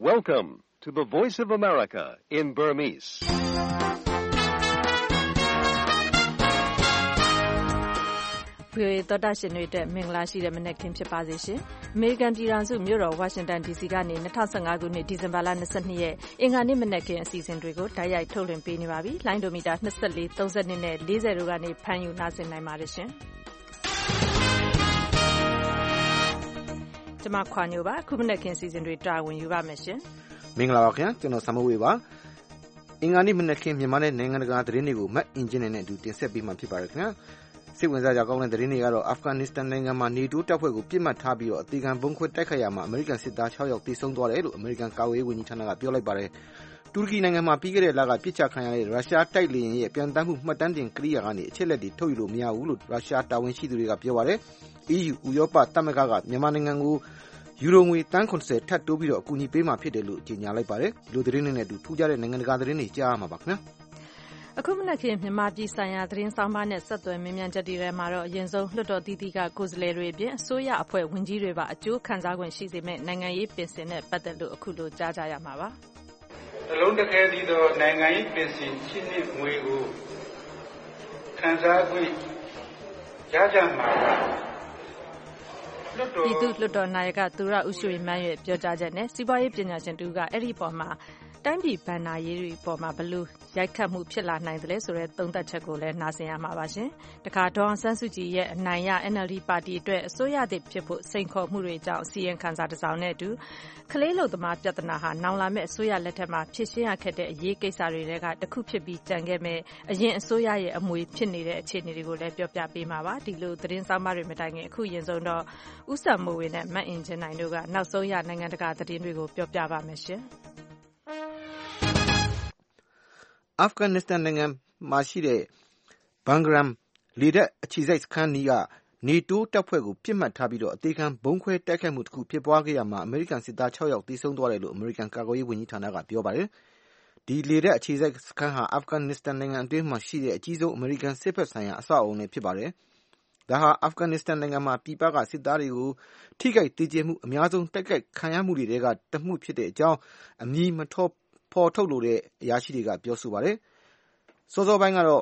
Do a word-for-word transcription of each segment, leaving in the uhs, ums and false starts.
Welcome to the Voice of America in Burmese. ။ဗွီအိုအေသောတာရှင်တွေအတွက်မင်္ဂလာရှိတဲ့မနက်ခင်းဖြစ်ပါစေရှင်။အမေရိကန်ပြည်ထောင်စုမြို့တော်ဝါရှင်တန်ဒီစီကနေ၂၀၁၅ခုနှစ်ဒီဇင်ဘာလ၂၂ရက်အင်္ဂါနေ့မနက်ခင်းအစီအစဉ်တွေကိုတိုက်ရိုက်ထုတ်လွှင့်ပေးနေပါပြီ။လိုင်းဒိုမီတာ၂၄၊၃၂နဲ့၄၀တို့ကနေဖမ်းယူနားဆင်နိုင်ပါတယ်ရှင်။ကျွန်မခွာညိုပါခုမနက်ခင်းအစီအစဉ်တွေတာဝန်ယူပါမယ်ရှင်။မင်္ဂလာပါခင်ဗျာကျွန်တော်ဆမ်မဝေပါ။အင်္ဂါနေ့မနက်ခင်းမြန်မာနဲ့နိုင်ငံတကာသတင်းတွေကိုမတ်အင်ဂျင်နဲ့အတူတင်ဆက်ပေးမှာဖြစ်ပါတယ်ခင်ဗျာ။စိတ်ဝင်စားကြကောင်းတဲ့သတင်းတွေကတော့အာဖဂန်နစ္စတန်နိုင်ငံမှာနေတိုးတပ်ဖွဲ့ကိုပြစ်မှတ်ထားပြီးတော့အသေးခံဘုံခွဲတိုက်ခိုက်ရမှာအမေရိကန်စစ်သား၆ယောက်သေဆုံးသွားတယ်လို့အမေရိကန်ကာကွယ်ရေးဝန်ကြီးဌာနကပြောလိုက်ပါတယ်။တူရကီနိုင်ငံမှာပြီးခဲ့တဲ့လကပြစ်ချခံရတဲ့ရုရှားတိုက်လေယာဉ်ရဲ့ပြန်တမ်းမှုမှတ်တမ်းတင်ကိရိယာကနေအချက်လက်တွေထုတ်ယူလို့မရဘူးလို့ရုရှားတာဝန်ရှိသူတွေကပြောပါတယ်။ အီးယူ ဥရောပသမဂ္ဂကမြန်မာနိုင်ငံကိုယူရိုငွေတန်း၇၀ထပ်တိုးပြီးတော့အကူအညီပေးမှာဖြစ်တယ်လို့ကြေညာလိုက်ပါတယ်။ဒီလိုသတင်းတွေနဲ့အတူထူးခြားတဲ့နိုင်ငံတကာသတင်းတွေကြားရမှာပါခင်ဗျာ။အခုမနက်ခင်းမြန်မာပြည်ဆိုင်ရာသတင်းဆောင်မနဲ့ဆက်သွယ်မြင်မြန်ချက်တွေထဲမှာတော့အရင်ဆုံးလွှတ်တော်သီးသီးကကိုယ်စားလှယ်တွေအပြင်အစိုးရအဖွဲ့ဝန်ကြီးတွေပါအကျိုးခံစား권ရှိစေမယ့်နိုင်ငံရေးပင်စင်နဲ့ပတ်သက်လို့အခုလိုကြားကြရမှာပါ။အလုံးတစ်ခဲသီးသောနိုင်ငံရေးပင်စင်ရှင်းနေငွေကိုခံစား권ရကြမှာပါ။ပြည်သူ့လွှတ်တော်နာယကသူရဦးရွှေမန်းရဲ့ပြောကြားချက်နဲ့စီးပွားရေးပညာရှင်တူကအဲ့ဒီပေါ်မှာတိုင်းပြည်ဘဏ္ဍာရေးတွေပေါ်မှာဘလို့ရိုက်ခတ်မှုဖြစ်လာနိုင်တယ်လဲဆိုတဲ့သုံးသပ်ချက်ကိုလည်းနားဆင်ရမှာပါရှင်။တခါဒေါ်အောင်ဆန်းစုကြည်ရဲ့အနိုင်ရ N L D ပါတီအတွက်အစိုးရသစ်ဖြစ်ဖို့စိန်ခေါ်မှုတွေကြောင့်စီရင်ခံစာတစ်စောင်နဲ့အတူကလေးလုံသမားပြဿနာဟာနောင်လာမယ့်အစိုးရလက်ထက်မှာဖြစ်ရှင်းရခဲ့တဲ့အရေးကိစ္စတွေကတစ်ခုဖြစ်ပြီးကြံခဲ့မဲ့အရင်အစိုးရရဲ့အမွေဖြစ်နေတဲ့အခြေအနေတွေကိုလည်းပြောပြပေးမှာပါ။ဒီလိုသတင်းဆောင်မတွေမတိုင်ခင်အခုရင်ဆုံးတော့ဦးစံမိုးဝေနဲ့မတ်အင်ဂျင်နိုင်တို့ကနောက်ဆုံးရနိုင်ငံတကာသတင်းတွေကိုပြောပြပါမယ်ရှင်။အာဖဂန်နစ္စတန်နိုင်ငံမှာရှိတဲ့ဘန်ဂရမ်လေတပ်အခြေစိုက်စခန်းနီးကနေတိုးတပ်ဖွဲ့ကိုပြစ်မှတ်ထားပြီးတော့အသေးခံဘုံခွဲတိုက်ခိုက်မှုတစ်ခုဖြစ်ပွားခဲ့ရမှာအမေရိကန်စစ်သား၆ယောက်သေဆုံးသွားတယ်လို့အမေရိကန်ကာကွယ်ရေးဝန်ကြီးဌာနကပြောပါတယ်။ဒီလေတပ်အခြေစိုက်စခန်းဟာအာဖဂန်နစ္စတန်နိုင်ငံအတွင်းမှာရှိတဲ့အကြီးဆုံးအမေရိကန်စစ်ဘက်ဆိုင်ရာအဆောက်အအုံလည်းဖြစ်ပါတယ်။ဒါဟာအာဖဂန်နစ္စတန်နိုင်ငံမှာပြည်ပကစစ်သားတွေကိုထိခိုက်သေကျေမှုအများဆုံးတိုက်ခိုက်ခံရမှုတွေကတမှုဖြစ်တဲ့အကြောင်းအမည်မထောဖော်ထုတ်လို့တဲ့အရာရှိတွေကပြောဆိုပါတယ်။စောစောပိုင်းကတော့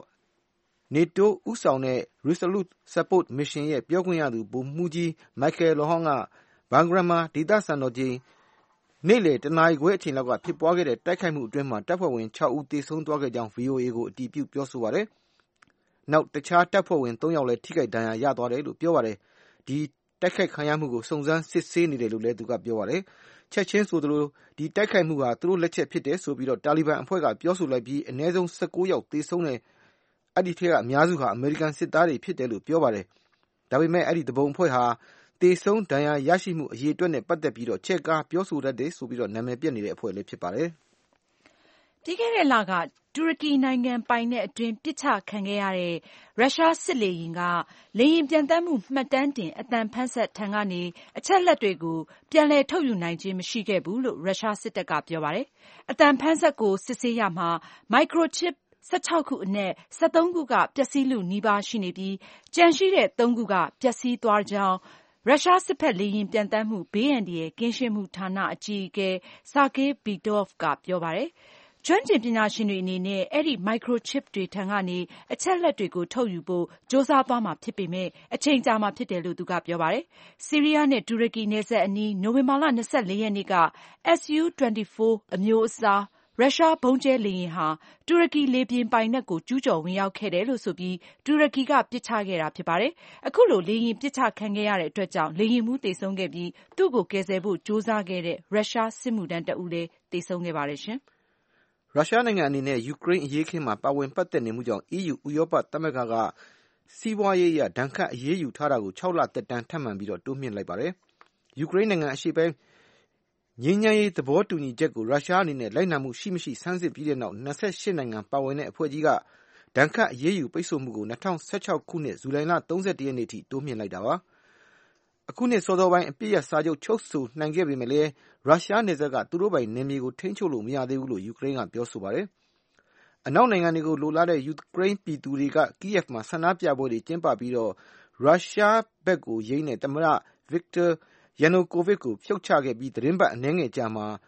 NATO ဦးဆောင်တဲ့ Resolute Support Mission ရဲ့ပြောခွင့်ရသူဗိုလ်မှူးကြီး Michael Lohon ကဘန်ဂရမ်မှာဒေသစံတော်ချိန်နေ့လယ်တနာရီခွဲအချိန်လောက်ကဖြစ်ပွားခဲ့တဲ့တိုက်ခိုက်မှုအတွင်းမှာတပ်ဖွဲ့ဝင်၆ဦးသေဆုံးသွားခဲ့ကြောင်း V O A ကိုအတည်ပြုပြောဆိုပါတယ်။နောက်တခြားတပ်ဖွဲ့ဝင်၃ယောက်လည်းထိခိုက်ဒဏ်ရာရသွားတယ်လို့ပြောပါတယ်။ဒီတိုက်ခိုက်ခံရမှုကိုစုံစမ်းစစ်ဆေးနေတယ်လို့လည်းသူကပြောပါတယ်။ချက်ချင်းဆိုသလိုဒီတိုက်ခိုက်မှုဟာသူတို့လက်ချက်ဖြစ်တယ်ဆိုပြီးတော့တာလီဘန်အဖွဲ့ကပြောဆိုလိုက်ပြီးအနည်းဆုံး၁၉ယောက်သေဆုံးတယ်အဲ့ဒီထဲကအများစုဟာအမေရိကန်စစ်သားတွေဖြစ်တယ်လို့ပြောပါတယ်။ဒါပေမဲ့အဲ့ဒီတပုံအဖွဲ့ဟာသေဆုံးဒဏ်ရာရရှိမှုအရေးအတွက်နဲ့ပတ်သက်ပြီးတော့ချက်ကားပြောဆိုတတ်တယ်ဆိုပြီးတော့နာမည်ပြက်နေတဲ့အဖွဲ့လည်းဖြစ်ပါတယ်။ပြီးခဲ့တဲ့လကတူရကီနိုင်ငံပိုင်တဲ့အတွင်းပစ်ချခံခဲ့ရတဲ့ရုရှားစစ်လေယာဉ်ကလေယာဉ်ပြန်တမ်းမှုမှတ်တမ်းတင်အသံဖမ်းစက်ထံကနေအချက်လက်တွေကိုပြန်လည်ထုတ်ယူနိုင်ခြင်းမရှိခဲ့ဘူးလို့ရုရှားစစ်တပ်ကပြောပါတယ်။အသံဖမ်းစက်ကိုစစ်ဆေးရမှာ microchip ၁၆ခုအနက်၁၃ခုကပျက်စီးလုနီးပါးရှိနေပြီးကျန်ရှိတဲ့သုံးခုကပျက်စီးသွားကြောင်းရုရှားစစ်ဘက်လေယာဉ်ပြန်တမ်းမှုဘေးအန္တရာယ်ကင်းရှင်းမှုဌာနအကြီးအကဲ Sergei Bidov ကပြောပါတယ်။ကျွမ်းကျင်ပညာရှင်တွေအနေနဲ့အဲ့ဒီ microchip တွေထံကနေအချက်လက်တွေကိုထုတ်ယူဖို့ကြိုးစားသွားမှာဖြစ်ပေမဲ့အချိန်ကြာမှာဖြစ်တယ်လို့သူကပြောပါတယ်။ဆီးရီးယားနဲ့တူရကီနယ်စပ်အနီးနိုဝင်ဘာလ၂၄ရက်နေ့က S U ၂၄ အမျိုးအစားရုရှားဗုံးကျဲလေယာဉ်ဟာတူရကီလေပြင်ပိုင်နက်ကိုကျူးကျော်ဝင်ရောက်ခဲ့တယ်လို့ဆိုပြီးတူရကီကပစ်ချခဲ့တာဖြစ်ပါတယ်။အခုလိုလေယာဉ်ပစ်ချခံခဲ့ရတဲ့အတွက်ကြောင့်လေယာဉ်မှူးသေဆုံးခဲ့ပြီးသူ့ကိုကယ်ဆယ်ဖို့ကြိုးစားခဲ့တဲ့ရုရှားစစ်မှုထမ်းတဦးလည်းသေဆုံးခဲ့ပါတယ်ရှင်။ရုရှားနိုင်ငံအနေနဲ့ယူကရိန်းအရေးခင်းမှာပါဝင်ပတ်သက်နေမှုကြောင့် အီးယူ ဥရောပသမဂ္ဂကစီးပွားရေးအရဒဏ်ခတ်အရေးယူထားတာကို၆လသက်တမ်းထပ်မံပြီးတော့တိုးမြှင့်လိုက်ပါတယ်။ယူကရိန်းနိုင်ငံအရှေ့ပိုင်းငြိမ်းချမ်းရေးသဘောတူညီချက်ကိုရုရှားအနေနဲ့လိုက်နာမှုရှိမရှိဆန်းစစ်ပြီးတဲ့နောက်၂၈နိုင်ငံပါဝင်တဲ့အဖွဲ့ကြီးကဒဏ်ခတ်အရေးယူပိတ်ဆို့မှုကို၂၀၁၆ခုနှစ်ဇူလိုင်လ၃၁ရက်နေ့ထိတိုးမြှင့်လိုက်တာပါ။အခုနှစ်စောစောပိုင်းအပြည့်ရစာချုပ်ချုပ်ဆိုနိုင်ခဲ့ပေမဲ့လည်းရုရှားနယ်စပ်ကသူတို့ပိုင်နယ်မြေကိုထိန်းချုပ်လို့မရသေးဘူးလို့ယူကရိန်းကပြောဆိုပါတယ်။အနောက်နိုင်ငံတွေကိုလိုလားတဲ့ယူကရိန်းပြည်သူတွေကကီယက်မှာဆန္ဒပြပွဲတွေကျင်းပပြီးတော့ရုရှားဘက်ကိုယိမ်းတဲ့သမ္မတ Viktor Yanukovych ကိုဖြုတ်ချခဲ့ပြီးသတင်းပတ်အနည်းငယ်ကြာမှာ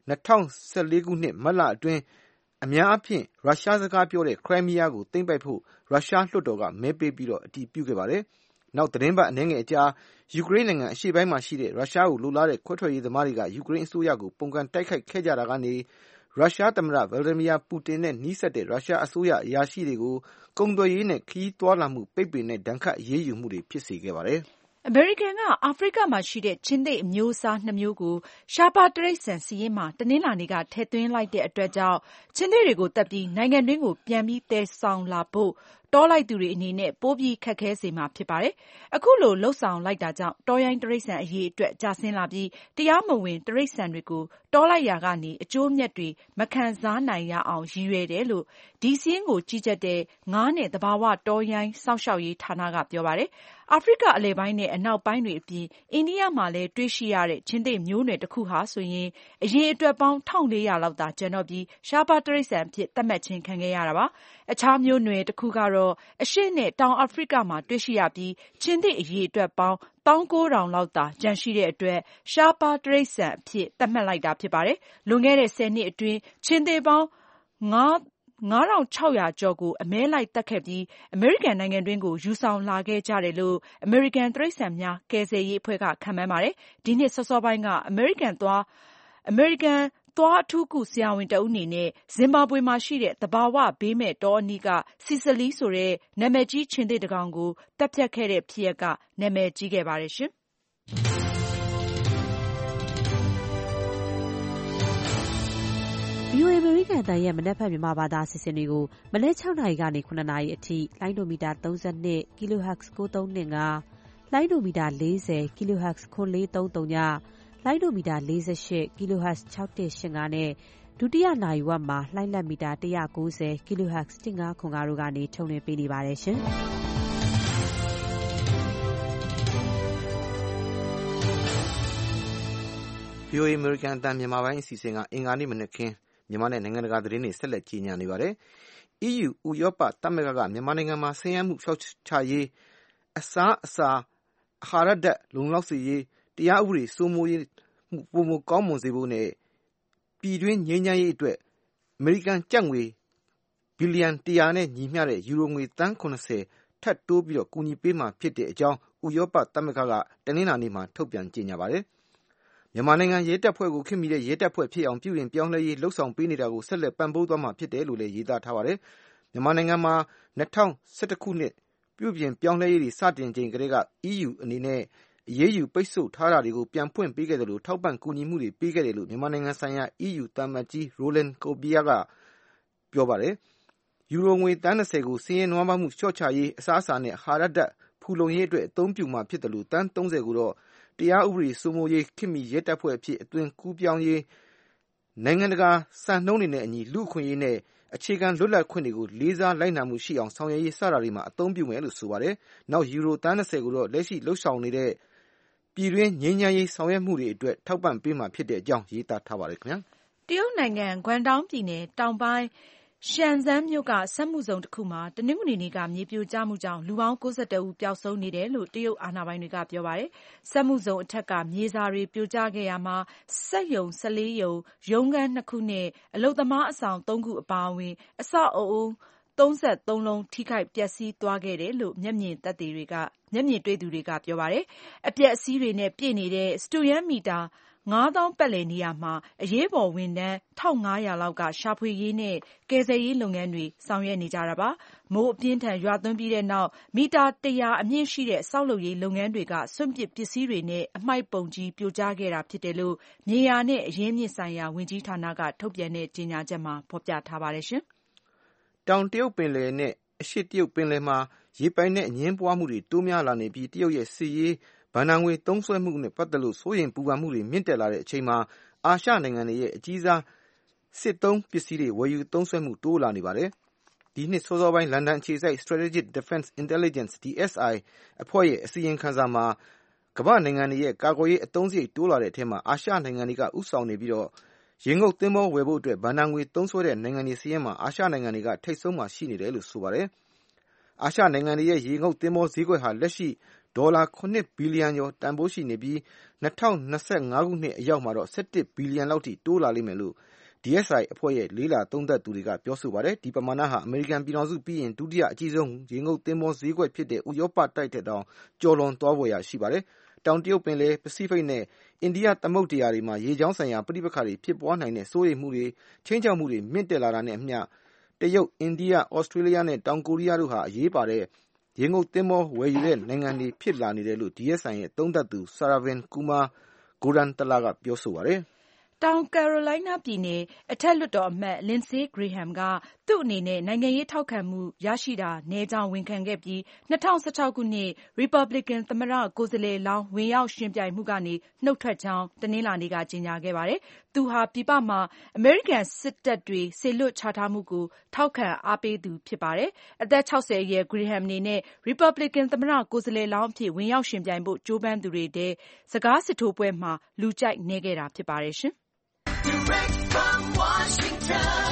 ၂၀၁၄ ခုနှစ်မတ်လအတွင်းအများအားဖြင့်ရုရှားစကားပြောတဲ့ခရိုင်းမီးယားကိုသိမ်းပိုက်ဖို့ရုရှားလွှတ်တော်ကမဲပေးပြီးတော့အတည်ပြုခဲ့ပါတယ်။နောက်သတင်းပတ်အနည်းငယ်အကြာယူကရိန်းနိုင်ငံအရှေ့ပိုင်းမှာရှိတဲ့ရုရှားကိုလိုလားတဲ့ခွဲထွက်ရေးသမားတွေကယူကရိန်းအစိုးရကိုပုန်ကန်တိုက်ခိုက်ခဲ့ကြတာကနေရုရှားသမ္မတဗလာဒီမီယာပူတင်နဲ့နီးစပ်တဲ့ရုရှားအစိုးရအရာရှိတွေကိုကုန်သွယ်ရေးနဲ့ခရီးသွားလာမှုပိတ်ပင်တဲ့ဒဏ်ခတ်အရေးယူမှုတွေဖြစ်စေခဲ့ပါတယ်။အမေရိကန်ကအာဖရိကမှာရှိတဲ့ချင်းသစ်အမျိုးအစားနှစ်မျိုးကိုရှားပါးတိရစ္ဆာန်စာရင်းမှာတနင်္လာနေ့ကထည့်သွင်းလိုက်တဲ့အတွက်ကြောင့်ချင်းသစ်တွေကိုသတ်ပြီးနိုင်ငံတွင်းကိုပြန်ပြီးသယ်ဆောင်လာဖို့တောလိုက်သူတွေအနေနဲ့ပိုပြီးခက်ခဲစေမှာဖြစ်ပါတယ်။အခုလိုလှုပ်ဆောင်လိုက်တာကြောင့်တောရိုင်းတိရစ္ဆာန်အရေးအတွက်ကျဆင်းလာပြီးတရားမဝင်တိရစ္ဆာန်တွေကိုတောလိုက်ရာကနေအကျိုးမြတ်တွေမခံစားနိုင်ရအောင်ရည်ရွယ်တယ်လို့ဒီစာရင်းကိုကြီးကြပ်တဲ့ငါးနဲ့သဘာဝတောရိုင်းစောင့်ရှောက်ရေးဌာနကပြောပါတယ်။အာဖရိကအလယ်ပိုင်းနဲ့အနောက်ပိုင်းတွေအပြင်အိန္ဒိယမှာလည်းတွေ့ရှိရတဲ့ချင်းသစ်မျိုးနွယ်တစ်ခုဟာဆိုရင်အရေအတွက်ပေါင်းတစ်ထောင်လေးရာလောက်သာကျန်တော့ပြီးရှားပါးတိရစ္ဆာန်အဖြစ်သတ်မှတ်ခြင်းခံခဲ့ရတာပါ။အခြားမျိုးနွယ်တစ်ခုကတော့အရှေ့နဲ့တောင်အာဖရိကမှာတွေ့ရှိရပြီးချင်းသစ်အရေအတွက်ပေါင်းသောင်းကိုးထောင်လောက်သာကျန်ရှိတဲ့အတွက်ရှားပါးတိရစ္ဆာန်အဖြစ်သတ်မှတ်လိုက်တာဖြစ်ပါတယ်။လွန်ခဲ့တဲ့ဆယ်နှစ်အတွင်းချင်းသစ်ပေါင်းငါးငါးထောင်ခြောက်ရာကျော်ကိုအမဲလိုက်သတ်ခဲ့ပြီးအမေရိကန်နိုင်ငံတွင်းကိုယူဆောင်လာခဲ့ကြတယ်လို့အမေရိကန်တိရစ္ဆာန်များကယ်ဆယ်ရေးအဖွဲ့ကခန့်မှန်းပါတယ်။ဒီနှစ်စောစောပိုင်းကအမေရိကန်သွားအမေရိကန်သွားအထူးကုဆရာဝန်တဦးအနေနဲ့ဇင်ဘာဘွေမှာရှိတဲ့သဘာဝဘေးမဲ့တောအနီးကစီစလီဆိုတဲ့နာမည်ကြီးချင်းသစ်တကောင်ကိုတပ်ဖြတ်ခဲ့တဲ့ဖြစ်ရပ်ကနာမည်ကြီးခဲ့ပါတယ်ရှင်။ဗွီအိုအေ အမေရိကန်အသံရဲ့မနက်ဖြန်မြန်မာဘာသာအစီအစဉ်တွေကိုမနက်၆နာရီကနေ၇နာရီအထိလိုင်းဒိုမီတာ၃၂ kilohertz ၉၃၂၅ လိုင်းဒိုမီတာ၄၀ kilohertz ခွန်၄၃၃ည လိုင်းဒိုမီတာ၄၈ kilohertz ၆၁၈၅နဲ့ဒုတိယနာရီဝက်မှာလှိုင်းလက်မီတာ၁၉၀ kilohertz ၁၅ခွန်၅တို့ကနေထုတ်လွှင့်ပေးနေပါတယ်ရှင်။ဗွီအိုအေ အမေရိကန်အသံမြန်မာပိုင်းအစီအစဉ်ကအင်္ဂါနေ့မနက်ခင်းမြန်မာနဲ့နိုင်ငံတကာသတင်းတွေဆက်လက်ကြီးညာနေပါတယ်။ အီးယူ ဥရောပသမဂ္ဂကမြန်မာနိုင်ငံမှာဆင်းရဲမှုဖျောက်ချရေးအစားအစာအာဟာရဓာတ်လုံလောက်စေရေးတရားဥပဒေစိုးမိုးရေးမှုပုံမကောင်းမွန်စေဖို့နဲ့ပြည်တွင်းငြိမ်းချမ်းရေးအတွက်အမေရိကန်ကျပ်ငွေဘီလီယံတစ်ရာနဲ့ညီမျှတဲ့ယူရိုငွေသန်း၇၀ထပ်တိုးပြီးတော့ကူညီပေးမှာဖြစ်တဲ့အကြောင်းဥရောပသမဂ္ဂကတနင်္လာနေ့မှာထုတ်ပြန်ကြေညာပါတယ်။မြန်မာနိုင်ငံရဲတပ်ဖွဲ့ကိုခေတ်မီတဲ့ရဲတပ်ဖွဲ့ဖြစ်အောင်ပြုပြင်ပြောင်းလဲရေးလှုပ်ဆောင်ပေးနေတာကိုဆက်လက်ပံ့ပိုးသွားမှာဖြစ်တယ်လို့လည်းရေးသားထားပါတယ်။မြန်မာနိုင်ငံမှာ၂၀၁၁ခုနှစ်ပြုပြင်ပြောင်းလဲရေးတွေစတင်ချိန်ကတည်းက အီးယူအနေနဲ့အရေးယူပိတ်ဆို့ထားတာတွေကိုပြန်ဖွင့်ပေးခဲ့တယ်လို့ထောက်ပံ့ကူညီမှုတွေပေးခဲ့တယ်လို့မြန်မာနိုင်ငံဆိုင်ရာအီးယူသံအမတ်ကြီး Roland Kobia ကပြောပါတယ်။ယူရိုငွေသန်း၂၀ကိုဆင်းရဲနွမ်းပါးမှုလျှော့ချရေးအစားအစာနဲ့အာဟာရဓာတ်ဖူလုံရေးအတွက်အသုံးပြုမှာဖြစ်တယ်လို့သန်း၃၀ကိုတော့တရားဥပဒေစိုးမိုးရေးခေတ်မီရဲတပ်ဖွဲ့အဖြစ်အသွင်ကူးပြောင်းရေးနိုင်ငံတကာစံနှုန်းတွေနဲ့အညီလူ့အခွင့်အရေးနဲ့အခြေခံလွတ်လပ်ခွင့်တွေကိုလေးစားလိုက်နာမှုရှိအောင်ဆောင်ရွက်ရေးစတာတွေမှာအသုံးပြုမယ်လို့ဆိုပါတယ်။နောက်ယူရိုသန်း၂၀ကိုတော့လက်ရှိလှုပ်ဆောင်နေတဲ့ပြည်တွင်းငြိမ်းချမ်းရေးဆောင်ရွက်မှုတွေအတွက်ထောက်ပံ့ပေးမှာဖြစ်တဲ့အကြောင်းရေးသားထားပါတယ်ခင်ဗျာ။တရုတ်နိုင်ငံဂွမ်တောင်းပြည်နယ်တောင်ပိုင်းရှန်ဇန်းမြို့ကစက်မှုဇုံတစ်ခုမှာတနင်္ဂနွေနေ့ကမြေပြိုကျမှုကြောင့်လူပေါင်း၉၁ဦးပျောက်ဆုံးနေတယ်လို့တရုတ်အာဏာပိုင်တွေကပြောပါတယ်။စက်မှုဇုံအထက်ကမြေစာတွေပြိုကျခဲ့ရမှာစက်ရုံ၁၄ရုံရုံးခန်းနှစ်ခုနဲ့အလုပ်သမားအဆောင်သုံးခုအပါအဝင်အဆောက်အအုံသုံးဆယ့်သုံးလုံးထိခိုက်ပျက်စီးသွားခဲ့တယ်လို့မျက်မြင်သက်သေတွေကမျက်မြင်တွေ့သူတွေကပြောပါတယ်။အပျက်အစီးတွေနဲ့ပြည့်နေတဲ့စတုရန်းမီတာငါးသောင်းပတ်လည်နေရာမှာအရေးပေါ်ဝန်ထမ်း၁၅၀၀လောက်ကရှာဖွေရေးနဲ့ကယ်ဆယ်ရေးလုပ်ငန်းတွေဆောင်ရွက်နေကြတာပါ။မိုးအပြင်းထန်ရွာသွန်းပြီးတဲ့နောက်မီတာတစ်ရာအမြင့်ရှိတဲ့ဆောက်လုပ်ရေးလုပ်ငန်းတွေကစွန့်ပစ်ပစ္စည်းတွေနဲ့အမှိုက်ပုံကြီးပြိုကျခဲ့တာဖြစ်တယ်လို့မြေယာနဲ့အရင်းအမြစ်ဆိုင်ရာဝန်ကြီးဌာနကထုတ်ပြန်တဲ့ကြေညာချက်မှာဖော်ပြထားပါတယ်ရှင်။တောင်တရုတ်ပင်လယ်နဲ့အရှေ့တရုတ်ပင်လယ်မှာရေပိုင်နဲ့အငင်းပွားမှုတွေတိုးများလာနေပြီးတရုတ်ရဲ့စစ်ရေးဘဏ္ဍာငွေသုံးစွဲမှုနဲ့ပတ်သက်လို့စိုးရိမ်ပူပန်မှုတွေမြင့်တက်လာတဲ့အချိန်မှာအာရှနိုင်ငံတွေရဲ့အကြီးစားစစ်သုံးပစ္စည်းတွေဝယ်ယူသုံးစွဲမှုတိုးလာနေပါတယ်။ဒီနှစ်စောစောပိုင်းလန်ဒန်အခြေစိုက် Strategic Defense Intelligence ဒီ အက်စ် အိုင် အဖွဲ့ရဲ့အစီရင်ခံစာမှာကမ္ဘာ့နိုင်ငံတွေရဲ့ကာကွယ်ရေးအသုံးစရိတ်တိုးလာတဲ့အထက်မှာအာရှနိုင်ငံတွေကဥဆောင်နေပြီးတော့ရေငုပ်သင်္ဘောဝယ်ဖို့အတွက်ဘဏ္ဍာငွေသုံးစွဲတဲ့နိုင်ငံတွေစီးရင်မှာအာရှနိုင်ငံတွေကထိပ်ဆုံးမှာရှိနေတယ်လို့ဆိုပါတယ်။အာရှနိုင်ငံတွေရဲ့ရေငုပ်သင်္ဘောဈေးကွက်ဟာလက်ရှိဒဒေါ်လာခုနှစ်ဘီလီယံကျော်တန်ဖိုးရှိနေပြီး၂၀၂၅ခုနှစ်အရောက်မှာတော့၁၁ဘီလီယံလောက်ထိတိုးလာလိမ့်မယ်လို့ ဒီ အက်စ် အိုင် အဖွဲ့ရဲ့လေ့လာသုံးသပ်သူတွေကပြောဆိုပါတယ်။ဒီပမာဏဟာအမေရိကန်ပြည်ထောင်စုပြီးရင်ဒုတိယအကြီးဆုံးရေငုပ်သင်္ဘောဈေးကွက်ဖြစ်တဲ့ဥရောပတိုက်ထက်တောင်ကျော်လွန်သွားဖွယ်ရာရှိပါတယ်။တောင်တရုတ်ပင်လယ်ပစိဖိတ်နဲ့အိန္ဒိယသမုဒ္ဒရာတွေမှာရေကြောင်းဆိုင်ရာပဋိပက္ခတွေဖြစ်ပွားနိုင်တဲ့စိုးရိမ်မှုတွေခြိမ်းခြောက်မှုတွေမြင့်တက်လာတာနဲ့အမျှတရုတ်၊အိန္ဒိယ၊ဩစတြေးလျနဲ့တောင်ကိုရီးယားတို့ဟာအရေးပါတဲ့ရေငုပ်သင်္ဘောဝယ်ယူတဲ့နိုင်ငံတွေဖြစ်လာနေတယ်လို့ ဒီ အက်စ် အိုင် ရဲ့သုံးသပ်သူ Saravin Kumar-Gordhan-Tala ကပြောဆိုပါတယ်။တောင်ကယ်ရိုလိုင်းနားပြည်နယ်အထက်လွှတ်တော်အမတ် Lindsey Graham ကသူ့အနေနဲ့နိုင်ငံရေးထောက်ခံမှုရရှိတာနည်းကြောင်းဝန်ခံခဲ့ပြီး၂၀၁၆ခုနှစ်ရီပတ်ဘလစ်ကန်သမ္မတကိုယ်စားလှယ်လောင်းဝင်ရောက်ယှဉ်ပြိုင်မှုကနေနှုတ်ထွက်ကြောင်းတနင်္လာနေ့ကကြေညာခဲ့ပါတယ်။သူဟာပြည်ပမှာအမေရိကန်စစ်တပ်တွေစေလွှတ်ချထားမှုကိုထောက်ခံအားပေးသူဖြစ်ပါတယ်။အသက်၆၀အရွယ် Graham အနေနဲ့ရီပတ်ဘလစ်ကန်သမ္မတကိုယ်စားလှယ်လောင်းအဖြစ်ဝင်ရောက်ယှဉ်ပြိုင်ဖို့ကြိုးပမ်းသူတွေထဲစကားစစ်ထိုးပွဲမှာလူကြိုက်နည်းခဲ့တာဖြစ်ပါတယ်ရှင်။ Direct from Washington,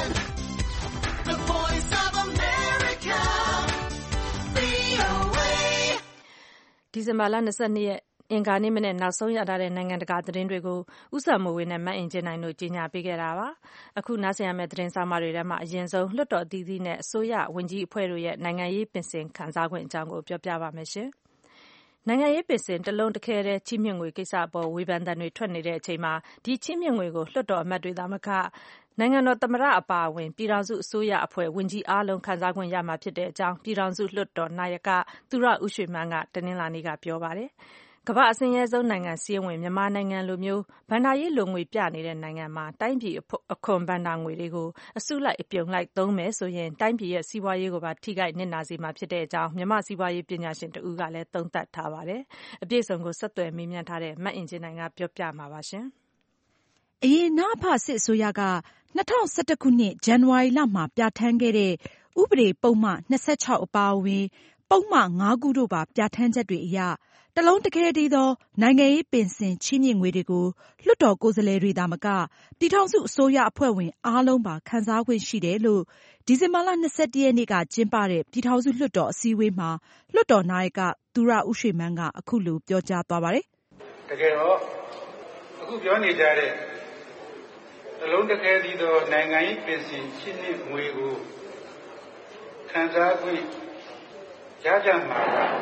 the voice of America, ဗွီအိုအေဒီဇင်ဘာလ၂၂ရက်အင်္ဂါနေ့မနက်နောက်ဆုံးရထားတဲ့နိုင်ငံတကာသတင်းတွေကိုဦးစံမိုးဝေနဲ့မအင်ကြင်းနိုင်တို့ကြီးညာပေးခဲ့တာပါ။အခုနားဆင်ရမယ့်သတင်းစာမတွေထဲမှာအရင်ဆုံးလွှတ်တော်အသီးသီးနဲ့အစိုးရဝန်ကြီးအဖွဲ့တို့ရဲ့နိုင်ငံရေးပင်စင်ခံစားခွင့်အကြောင်းကိုပြောပြပါမယ်ရှင်။နိုင်ငံရေးပင်စင်တလုံးတခဲတဲ့ချီးမြှင့်ငွေကိစ္စအပေါ်ဝေဖန်သံတွေထွက်နေတဲ့အချိန်မှာဒီချီးမြှင့်ငွေကိုလွှတ်တော်အမတ်တွေသာမကနိုင်ငံတော်သမ္မတအပါအဝင်ပြည်ထောင်စုအစိုးရအဖွဲ့ဝန်ကြီးအားလုံးခံစားခွင့်ရမှာဖြစ်တဲ့အကြောင်းပြည်ထောင်စုလွှတ်တော်နာယကသူရဦးရွှေမန်းကတနင်္လာနေ့ကပြောပါတယ်။ကမ္ဘာအဆင်းရဲဆုံးနိုင်ငံစာရင်းဝင်မြန်မာနိုင်ငံလိုမျိုးဘဏ္ဍာရေးလိုငွေပြနေတဲ့နိုင်ငံမှာတိုင်းပြည်အခွန်ဘဏ္ဍာငွေတွေကိုအစုလိုက်အပြုံလိုက်သုံးမယ်ဆိုရင်တိုင်းပြည်ရဲ့စီးပွားရေးကိုပါထိခိုက်နစ်နာစေမှာဖြစ်တဲ့အကြောင်းမြန်မာစီးပွားရေးပညာရှင်တဦးကလည်းသုံးသပ်ထားပါတယ်။အပြည့်အစုံကိုဆက်သွယ်မေးမြန်းထားတဲ့မအင်ကြင်းနိုင်ကပြောပြမှာပါရှင်။အရင်နအဖစစ်အစိုးရက၂၀၁၁ခုနှစ်ဇန်နဝါရီလမှာပြဋ္ဌာန်းခဲ့တဲ့ဥပဒေပုဒ်မ၂၆အပါအဝင်ပုဒ်မ၅ခုတို့ပါပြဋ္ဌာန်းချက်တွေအရတလုံးတခဲတည်းသောနိုင်ငံရေးပင်စင်ချီးမြှင့်ငွေတွေကိုလွှတ်တော်ကိုယ်စားလှယ်တွေသာမကပြည်ထောင်စုအစိုးရအဖွဲ့ဝင်အားလုံးပါခံစားခွင့်ရှိတယ်လို့ဒီဇင်ဘာလ၂၁ရက်နေ့ကကျင်းပတဲ့ပြည်ထောင်စုလွှတ်တော်အစည်းအဝေးမှာလွှတ်တော်နာယကသူရဦးရွှေမန်းကအခုလိုပြောကြားသွားပါတယ်။တကယ်တော့အခုပြောနေကြတဲ့တလုံးတခဲတည်းသောနိုင်ငံရေးပင်စင်ချီးမြှင့်ငွေကိုခံစားခွင့်ရကြမှာ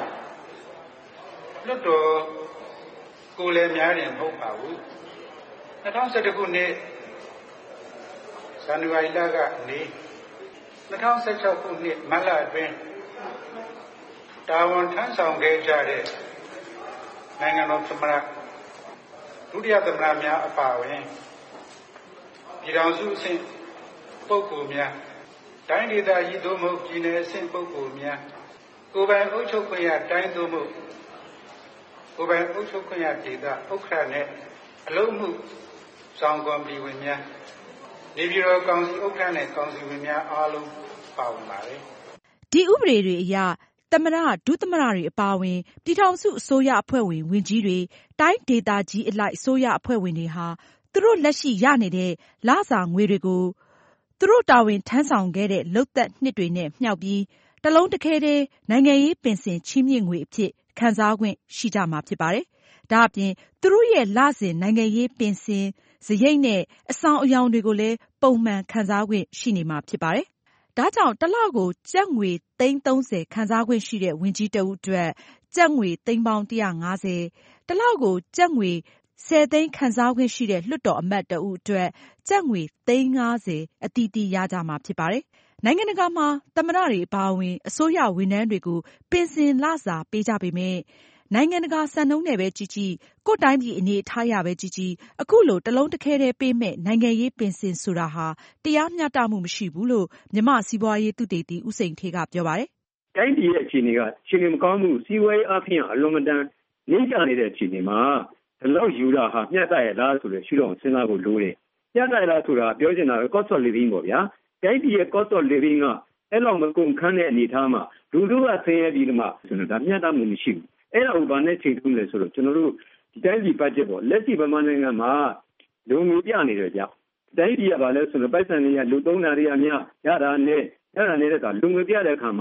လွှတ်တော်ကိုယ်လည်းများတယ်မဟုတ်ပါဘူး။၂၀၁၁ခုနှစ်ဇန်နဝါရီလကနေ၂၀၁၆ခုနှစ်မတ်လအတွင်းတာဝန်ထမ်းဆောင်ခဲ့ကြတဲ့နိုင်ငံတော်သမ္မတဒုတိယသမ္မတများအပါအဝင်ပြည်ထောင်စုအဆင့်ပုဂ္ဂိုလ်များတိုင်းဒေသကြီးသို့မဟုတ်ပြည်နယ်အဆင့်ပုဂ္ဂိုလ်များကိုယ်ပိုင်အုပ်ချုပ်ခွင့်ရတိုင်းသို့မဟုတ်ကိုယ်ပိုင်အုပ်ချုပ်ခွင့်ရဒေသဥက္ကဋ္ဌနဲ့အလုပ်မှုဆောင်ကော်မတီဝင်များနေပြည်တော်ကောင်စီဥက္ကဋ္ဌနဲ့ကောင်စီဝင်များအားလုံးပါဝင်ပါတယ်။ဒီဥပဒေတွေအရသမ္မတဒုသမ္မတတွေအပါအဝင်ပြည်ထောင်စုအစိုးရအဖွဲ့ဝင်ဝန်ကြီးတွေတိုင်းဒေသကြီးအလိုက်အစိုးရအဖွဲ့ဝင်တွေဟာသူတို့လက်ရှိရနေတဲ့လစာငွေတွေကိုသူတို့တာဝန်ထမ်းဆောင်ခဲ့တဲ့လုပ်သက်နှစ်တွေနဲ့မြှောက်ပြီးတလုံးတခဲတည်းနိုင်ငံရေးပင်စင်ချီးမြှင့်ငွေအဖြစ်ခံစားခွင့်ရှိကြမှာဖြစ်ပါတယ်။ဒါအပြင်သူတို့ရဲ့လစဉ်နိုင်ငံရေးပင်စင်စရိတ်နဲ့အဆောင်အယောင်တွေကိုလည်းပုံမှန်ခံစားခွင့်ရှိနေမှာဖြစ်ပါတယ်။ဒါကြောင့်တလကိုကျပ်ငွေသိန်းသုံးဆယ်ခံစားခွင့်ရှိတဲ့ဝန်ကြီးတဦးအတွက်ကျပ်ငွေသိန်းပေါင်းတစ်ရာငါးဆယ်တလကိုကျပ်ငွေဆယ်သိန်းခံစားခွင့်ရှိတဲ့လွှတ်တော်အမတ်တဦးအတွက်ကျပ်ငွေသိန်းငါးဆယ်အသီးသီးရကြမှာဖြစ်ပါတယ်။နိုင်ငံတကာမှာသမ္မတတွေအပါအဝင်အစိုးရဝန်ထမ်းတွေကိုပင်စင်လစာပေးကြပေမယ့်နိုင်ငံတကာစံနှုန်းနဲ့ပဲကြည့်ကြည့်ကိုယ့်တိုင်းပြည်အနေအထားရပဲကြည့်ကြည့်အခုလိုတလုံးတခဲတည်းပေးမဲ့နိုင်ငံရေးပင်စင်ဆိုတာဟာတရားမျှတမှုမရှိဘူးလို့မြန်မာစီးပွားရေးသုတေသီဦးစိန်ဌေးကပြောပါတယ်။တိုင်းပြည်ရဲ့အခြေအနေကအခြေအနေမကောင်းမှုစီးပွားရေးအဖြစ်အလွန်မတန်နှိမ့်ချနေတဲ့အခြေအနေမှာဒီလောက်ယူတာဟာမျှတရလားဆိုတဲ့ရှုထောင့်စဉ်းစားဖို့လိုတယ်။မျှတရလားဆိုတာပြောချင်တာက cost of living ပေါ့ဗျာ။တိုင်းပြည်ရဲ့ cost of living ကအဲ့လောက်မကုန်ခန်းတဲ့အနေအထားမှာလူထုကဆင်းရဲပြီးတော့မှဆိုတော့ဒါမျှတမှုမရှိဘူး။အဲ့ဒါကိုဗာနဲ့ချိန်ထုံးလဲဆိုတော့ကျွန်တော်တို့ဒီတိုင်းပြည် budget ပေါ့လက်ရှိဗမာနိုင်ငံမှာလူငွေပြနေတယ်ကြောက်တိုင်းပြည်ကဗာလဲဆိုတော့ပိုက်ဆံတွေကလူသုံးတာတွေကများရတာနဲ့ရတာနေတဲ့ကလူငွေပြတဲ့အခါမှာ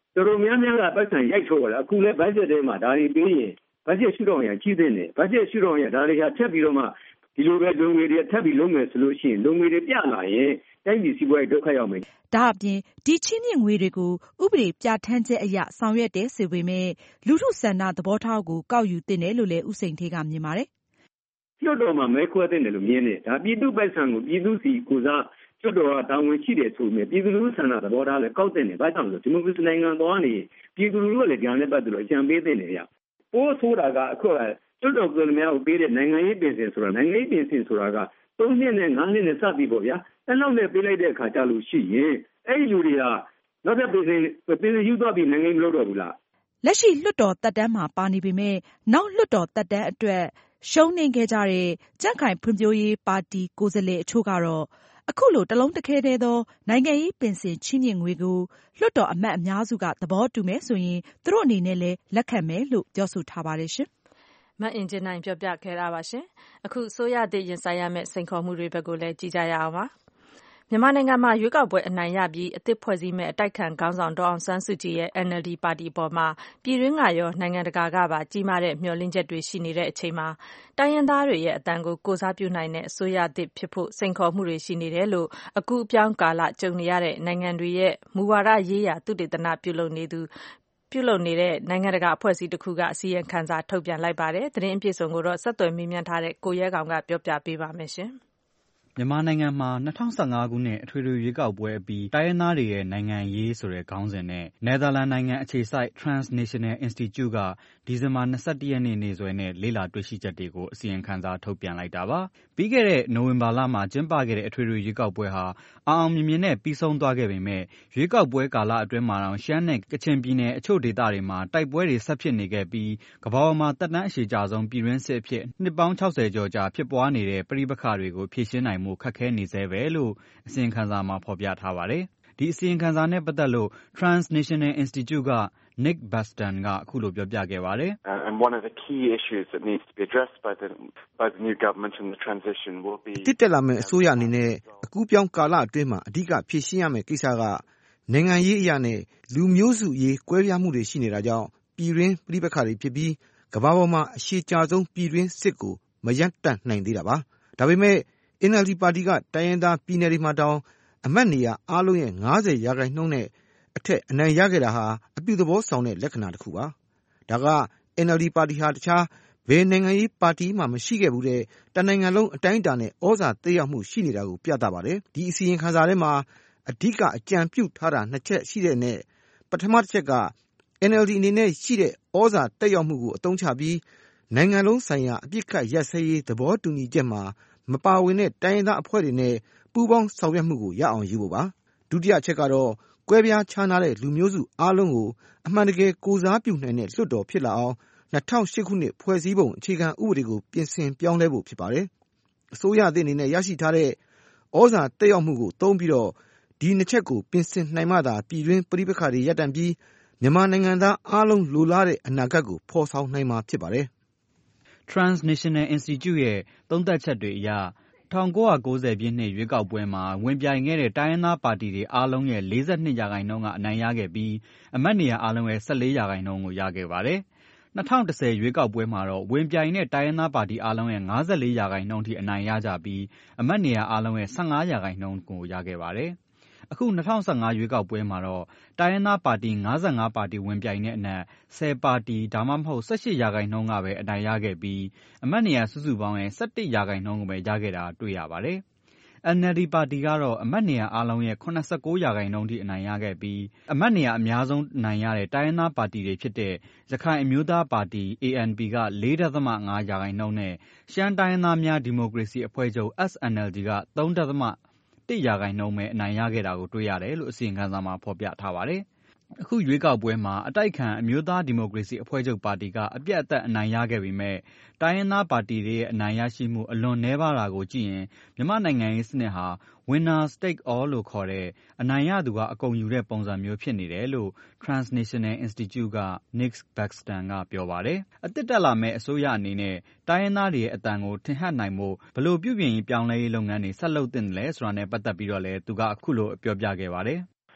တော်တော်များများကပတ်စံရိုက်ထုတ်လာအခုလည်းဘတ်ဂျက်ထဲမှာဒါတွေပြီးရင်ဘတ်ဂျက်ရှုထောင့်ရကြီးတဲ့နေဘတ်ဂျက်ရှုထောင့်ရဒါတွေဟာထပ်ပြီးတော့မှဒီလိုပဲလုံငွေတွေထပ်ပြီးလုံးမယ်ဆိုလို့ရှိရင်လုံငွေတွေပြလာရင်တိုင်းပြည်စီးပွားရေးဒုက္ခရောက်မယ်ဒါအပြင်ဒီချင်းမြင့်ငွေတွေကိုဥပဒေပြဋ္ဌာန်းချက်အရဆောင်ရွက်တဲ့ဆိုပေမဲ့လူထုဆန္ဒသဘောထားကိုကောက်ယူသင့်တယ်လို့လည်းဦးစိန်ဌေးကမြင်ပါတယ်။လွှတ်တော်မှာမဲခွဲတဲ့တယ်လို့မြင်တယ်ဒါပြည်သူ့ပိုက်ဆံကိုပြည်သူစီကိုစားလွှတ်တော်ကတာဝန်ရှိတယ်ဆိုပေမဲ့ပြည်သူလူထုဆန္ဒသဘောထားလည်းကောက်တဲ့တယ်ဘာကြောင့်လဲဒီမိုကရေစီနိုင်ငံပေါ်ကနေပြည်သူလူထုကလည်းကြံတဲ့ပတ်သက်လို့အကြံပေးတဲ့တယ်ရ။ပိုးဆိုတာကအခုကလွှတ်တော်ကလည်းများကိုပေးတဲ့နိုင်ငံရေးပြင်ဆင်ဆိုတာနိုင်ငံရေးပြင်ဆင်ဆိုတာကသုံးနှစ်နဲ့ငါးနှစ်နဲ့စသည်ပေါ့ဗျာအဲ့လောက်နဲ့ပေးလိုက်တဲ့အခါကျလို့ရှိရင်အဲ့ဒီလူတွေကနောက်ထပ်ပြင်ဆင်ပြင်ဆင်ယူသွားပြီးနိုင်ငံမလုပ်တော့ဘူးလားလက်ရှိလွှတ်တော်တက်တန်းမှာပါနေပေမဲ့နောက်လွှတ်တော်တက်တန်းအတွက်ရှုံးနိမ့်ခဲ့ကြတဲ့ကြံ့ခိုင်ဖွံ့ဖြိုးရေးပါတီကိုယ်စားလှယ်အချို့ကတော့အခုလိုတလုံးတခဲသေးသောနိုင်ငံရေးပင်စင်ချီးမြှင့်ငွေကိုလွှတ်တော်အမတ်အများစုကသဘောတူမယ်ဆိုရင်သူတို့အနေနဲ့လည်းလက်ခံမယ်လို့ပြောဆိုထားပါတယ်ရှင်မအင်ဂျင်နိုင်ပြောပြခဲ့တာပါရှင်အခုဆိုရတဲ့ရင်ဆိုင်ရမယ့်စိန်ခေါ်မှုတွေဘက်ကိုလည်းကြည့်ကြရအောင်ပါမြန်မာနိုင်ငံမှာရွေးကောက်ပွဲအနိုင်ရပြီးအသစ်ဖွဲ့စည်းမဲ့အတိုက်ခံခေါင်းဆောင်ဒေါ်အောင်ဆန်းစုကြည်ရဲ့ N L D ပါတီပေါ်မှာပြည်တွင်းကရောနိုင်ငံတကာကပါကြီးမားတဲ့မျှော်လင့်ချက်တွေရှိနေတဲ့အချိန်မှာတိုင်းရင်းသားတွေရဲ့အတန်ကိုကိုစားပြုနိုင်တဲ့အစိုးရအသစ်ဖြစ်ဖို့စိန်ခေါ်မှုတွေရှိနေတယ်လို့အကူအပြောင်းကာလကြုံနေရတဲ့နိုင်ငံတွေရဲ့မူဝါဒရေးရာသုတေသနပြုလုပ်နေသူပြုလုပ်နေတဲ့နိုင်ငံတကာအဖွဲ့အစည်းတစ်ခုကအစည်းအဝေးခန်းစာထုတ်ပြန်လိုက်ပါတယ်။သတင်းအပြည့်အစုံကိုတော့ဆက်သွယ်မေးမြန်းထားတဲ့ကိုရဲကောင်ကပြောပြပေးပါမယ်ရှင်။မြန်မာနိုင်ငံမှာ၂၀၁၅ခုနှစ်အထွေထွေရွေးကောက်ပွဲအပြီးတိုင်းရင်းသားတွေရဲ့နိုင်ငံရေးဆိုတဲ့ခေါင်းစဉ်နဲ့နယ်သာလန်နိုင်ငံအခြေစိုက် Transnational Institute ကဒီဇင်ဘာ၂၁ရက်နေ့နေ့စွဲနဲ့လေ့လာတွေ့ရှိချက်တွေကိုအစီရင်ခံစာထုတ်ပြန်လိုက်တာပါ။ပြီးခဲ့တဲ့နိုဝင်ဘာလမှာကျင်းပခဲ့တဲ့အထွေထွေရွေးကောက်ပွဲဟာအောင်အောင်မြင်မြင်နဲ့ပြီးဆုံးသွားခဲ့ပေမဲ့ရွေးကောက်ပွဲကာလအတွင်းမှာတောင်ရှမ်းနဲ့ကချင်ပြည်နယ်အချို့ဒေသတွေမှာတိုက်ပွဲတွေဆက်ဖြစ်နေခဲ့ပြီးကမ္ဘာပေါ်မှာသက်တမ်းအရှည်ကြာဆုံးပြည်တွင်းစစ်အဖြစ်နှစ်ပေါင်း၆၀ကျော်ကြာဖြစ်ပွားနေတဲ့ပဋိပက္ခတွေကိုဖြေရှင်းနိုင်မှုခက်ခဲနေဆဲပဲလို့အစီရင်ခံစာမှာဖော်ပြထားပါတယ်။ဒီအစီရင်ခံစာနဲ့ပတ်သက်လို့ Transnational Institute က Nick Buston ကအခုလိုပြောပြခဲ့ပါတယ်။ And one of the key issues that needs to be addressed by the by the new government in the transition will be တစ်တက်လာမယ့်အစိုးရအနေနဲ့အကူပြောင်းကာလအတွင်းမှာအဓိကဖြေရှင်းရမယ့်ကိစ္စကနိုင်ငံရေးအရာနဲ့လူမျိုးစုရေးကွဲပြားမှုတွေရှိနေတာကြောင့်ပြည်တွင်းပဋိပက္ခတွေဖြစ်ပြီးကမ္ဘာပေါ်မှာအရှည်ကြာဆုံးပြည်တွင်းစစ်ကိုမရပ်တန့်နိုင်သေးတာပါ။ဒါပေမဲ့N L D ပါတီကတိုင်းရင်းသားပြည်နယ်တွေမှာတောင်အမတ်နေရာအားလုံးရဲ့၅၀ရာခိုင်နှုန်းနဲ့အထက်အနိုင်ရခဲ့တာဟာအပြုသဘောဆောင်တဲ့လက္ခဏာတစ်ခုပါ။ဒါက N L D ပါတီဟာတခြားဘယ်နိုင်ငံရေးပါတီမှမရှိခဲ့ဘူးတဲ့တနိုင်ငံလုံးအတိုင်းအတာနဲ့ဩဇာသက်ရောက်မှုရှိနေတာကိုပြသပါတယ်။ဒီအစီရင်ခံစာထဲမှာအဓိကအကြံပြုထားတာနှစ်ချက်ရှိတဲ့နဲ့ပထမတစ်ချက်က N L D အနေနဲ့ရှိတဲ့ဩဇာသက်ရောက်မှုကိုအသုံးချပြီးနိုင်ငံလုံးဆိုင်ရာအပြစ်ခတ်ရပ်စဲရေးသဘောတူညီချက်မှာမပါဝင်တဲ့တိုင်းရင်းသားအဖွဲ့တွေနဲ့ပူးပေါင်းဆောင်ရွက်မှုကိုရအောင်ယူဖို့ပါဒုတိယအချက်ကတော့ကွဲပြားခြားနားတဲ့လူမျိုးစုအားလုံးကိုအမှန်တကယ်ကိုစားပြုနိုင်တဲ့လွှတ်တော်ဖြစ်လာအောင်၂၀၀၈ခုနှစ်ဖွဲ့စည်းပုံအခြေခံဥပဒေကိုပြင်ဆင်ပြောင်းလဲဖို့ဖြစ်ပါတယ်အစိုးရအသစ်အနေနဲ့ရရှိထားတဲ့ဩဇာတက်ရောက်မှုကိုသုံးပြီးတော့ဒီနှစ်ချက်ကိုပြင်ဆင်နိုင်မှသာပြည်တွင်းပဋိပက္ခတွေရပ်တန့်ပြီးမြန်မာနိုင်ငံသားအားလုံးလိုလားတဲ့အနာဂတ်ကိုဖော်ဆောင်နိုင်မှာဖြစ်ပါတယ် Transnational Institute ရဲ့သုံးသပ်ချက်တွေအရ၁၉၉၀ပြည့်နှစ်ရွေးကောက်ပွဲမှာဝင်ပြိုင်ခဲ့တဲ့တိုင်းရင်းသားပါတီတွေအားလုံးရဲ့၄၂ရာခိုင်နှုန်းကအနိုင်ရခဲ့ပြီးအမတ်နေရာအားလုံးရဲ့၁၄ရာခိုင်နှုန်းကိုရခဲ့ပါတယ်။၂၀၁၀ရွေးကောက်ပွဲမှာတော့ဝင်ပြိုင်တဲ့တိုင်းရင်းသားပါတီအားလုံးရဲ့၅၄ရာခိုင်နှုန်းထိအနိုင်ရကြပြီးအမတ်နေရာအားလုံးရဲ့၁၅ရာခိုင်နှုန်းကိုရခဲ့ပါတယ်။အခု၂၀၁၅ရွေးကောက်ပွဲမှာတော့တိုင်းရင်းသားပါတီ၅၅ပါတီဝင်ပြိုင်တဲ့အနက်၁၀ပါတီဒါမှမဟုတ်၁၈ရာခိုင်နှုန်းကပဲအနိုင်ရခဲ့ပြီးအမတ်နေရာစုစုပေါင်းရဲ့၁၁ရာခိုင်နှုန်းကိုပဲရခဲ့တာတွေ့ရပါတယ်။ N L D ပါတီကတော့အမတ်နေရာအားလုံးရဲ့၇၉ရာခိုင်နှုန်းထိအနိုင်ရခဲ့ပြီးအမတ်နေရာအများဆုံးအနိုင်ရတဲ့တိုင်းရင်းသားပါတီတွေဖြစ်တဲ့ရခိုင်အမျိုးသားပါတီ A N P က၄.၅ရာခိုင်နှုန်းနဲ့ရှမ်းတိုင်းရင်းသားများဒီမိုကရေစီအဖွဲ့ချုပ် S N L D က၃.၁ရာခိုင်နှုန်းပဲအနိုင်ရခဲ့တာကိုတွေ့ရတယ်လို့အစီရင်ခံစာမှာဖော်ပြထားပါတယ်။အခုရွေးကောက်ပွဲမှာအတိုက်ခံအမျိုးသားဒီမိုကရေစီအဖွဲ့ချုပ်ပါတီကအပြတ်အသတ်အနိုင်ရခဲ့ပေမဲ့တိုင်းရင်းသားပါတီတွေရဲ့အနိုင်ရရှိမှုအလွန်နည်းပါးတာကိုကြည့်ရင်မြန်မာနိုင်ငံရေးစနစ်ဟာ Winners take all လို့ခေါ်တဲ့အနိုင်ရသူကအကုန်ယူတဲ့ပုံစံမျိုးဖြစ်နေတယ်လို့ Transnational Institute က Nick Buston ကပြောပါတယ်။အသစ်တက်လာမဲ့အစိုးရအနေနဲ့တိုင်းရင်းသားတွေရဲ့အတန်ကိုထင်ဟပ်နိုင်ဖို့ဘယ်လိုပြုပြင်ရေးပြောင်းလဲရေးလုပ်ငန်းတွေဆက်လုပ်သင့်တယ်လဲဆိုတာနဲ့ပတ်သက်ပြီးတော့လည်းသူကအခုလိုပြောပြခဲ့ပါတယ်။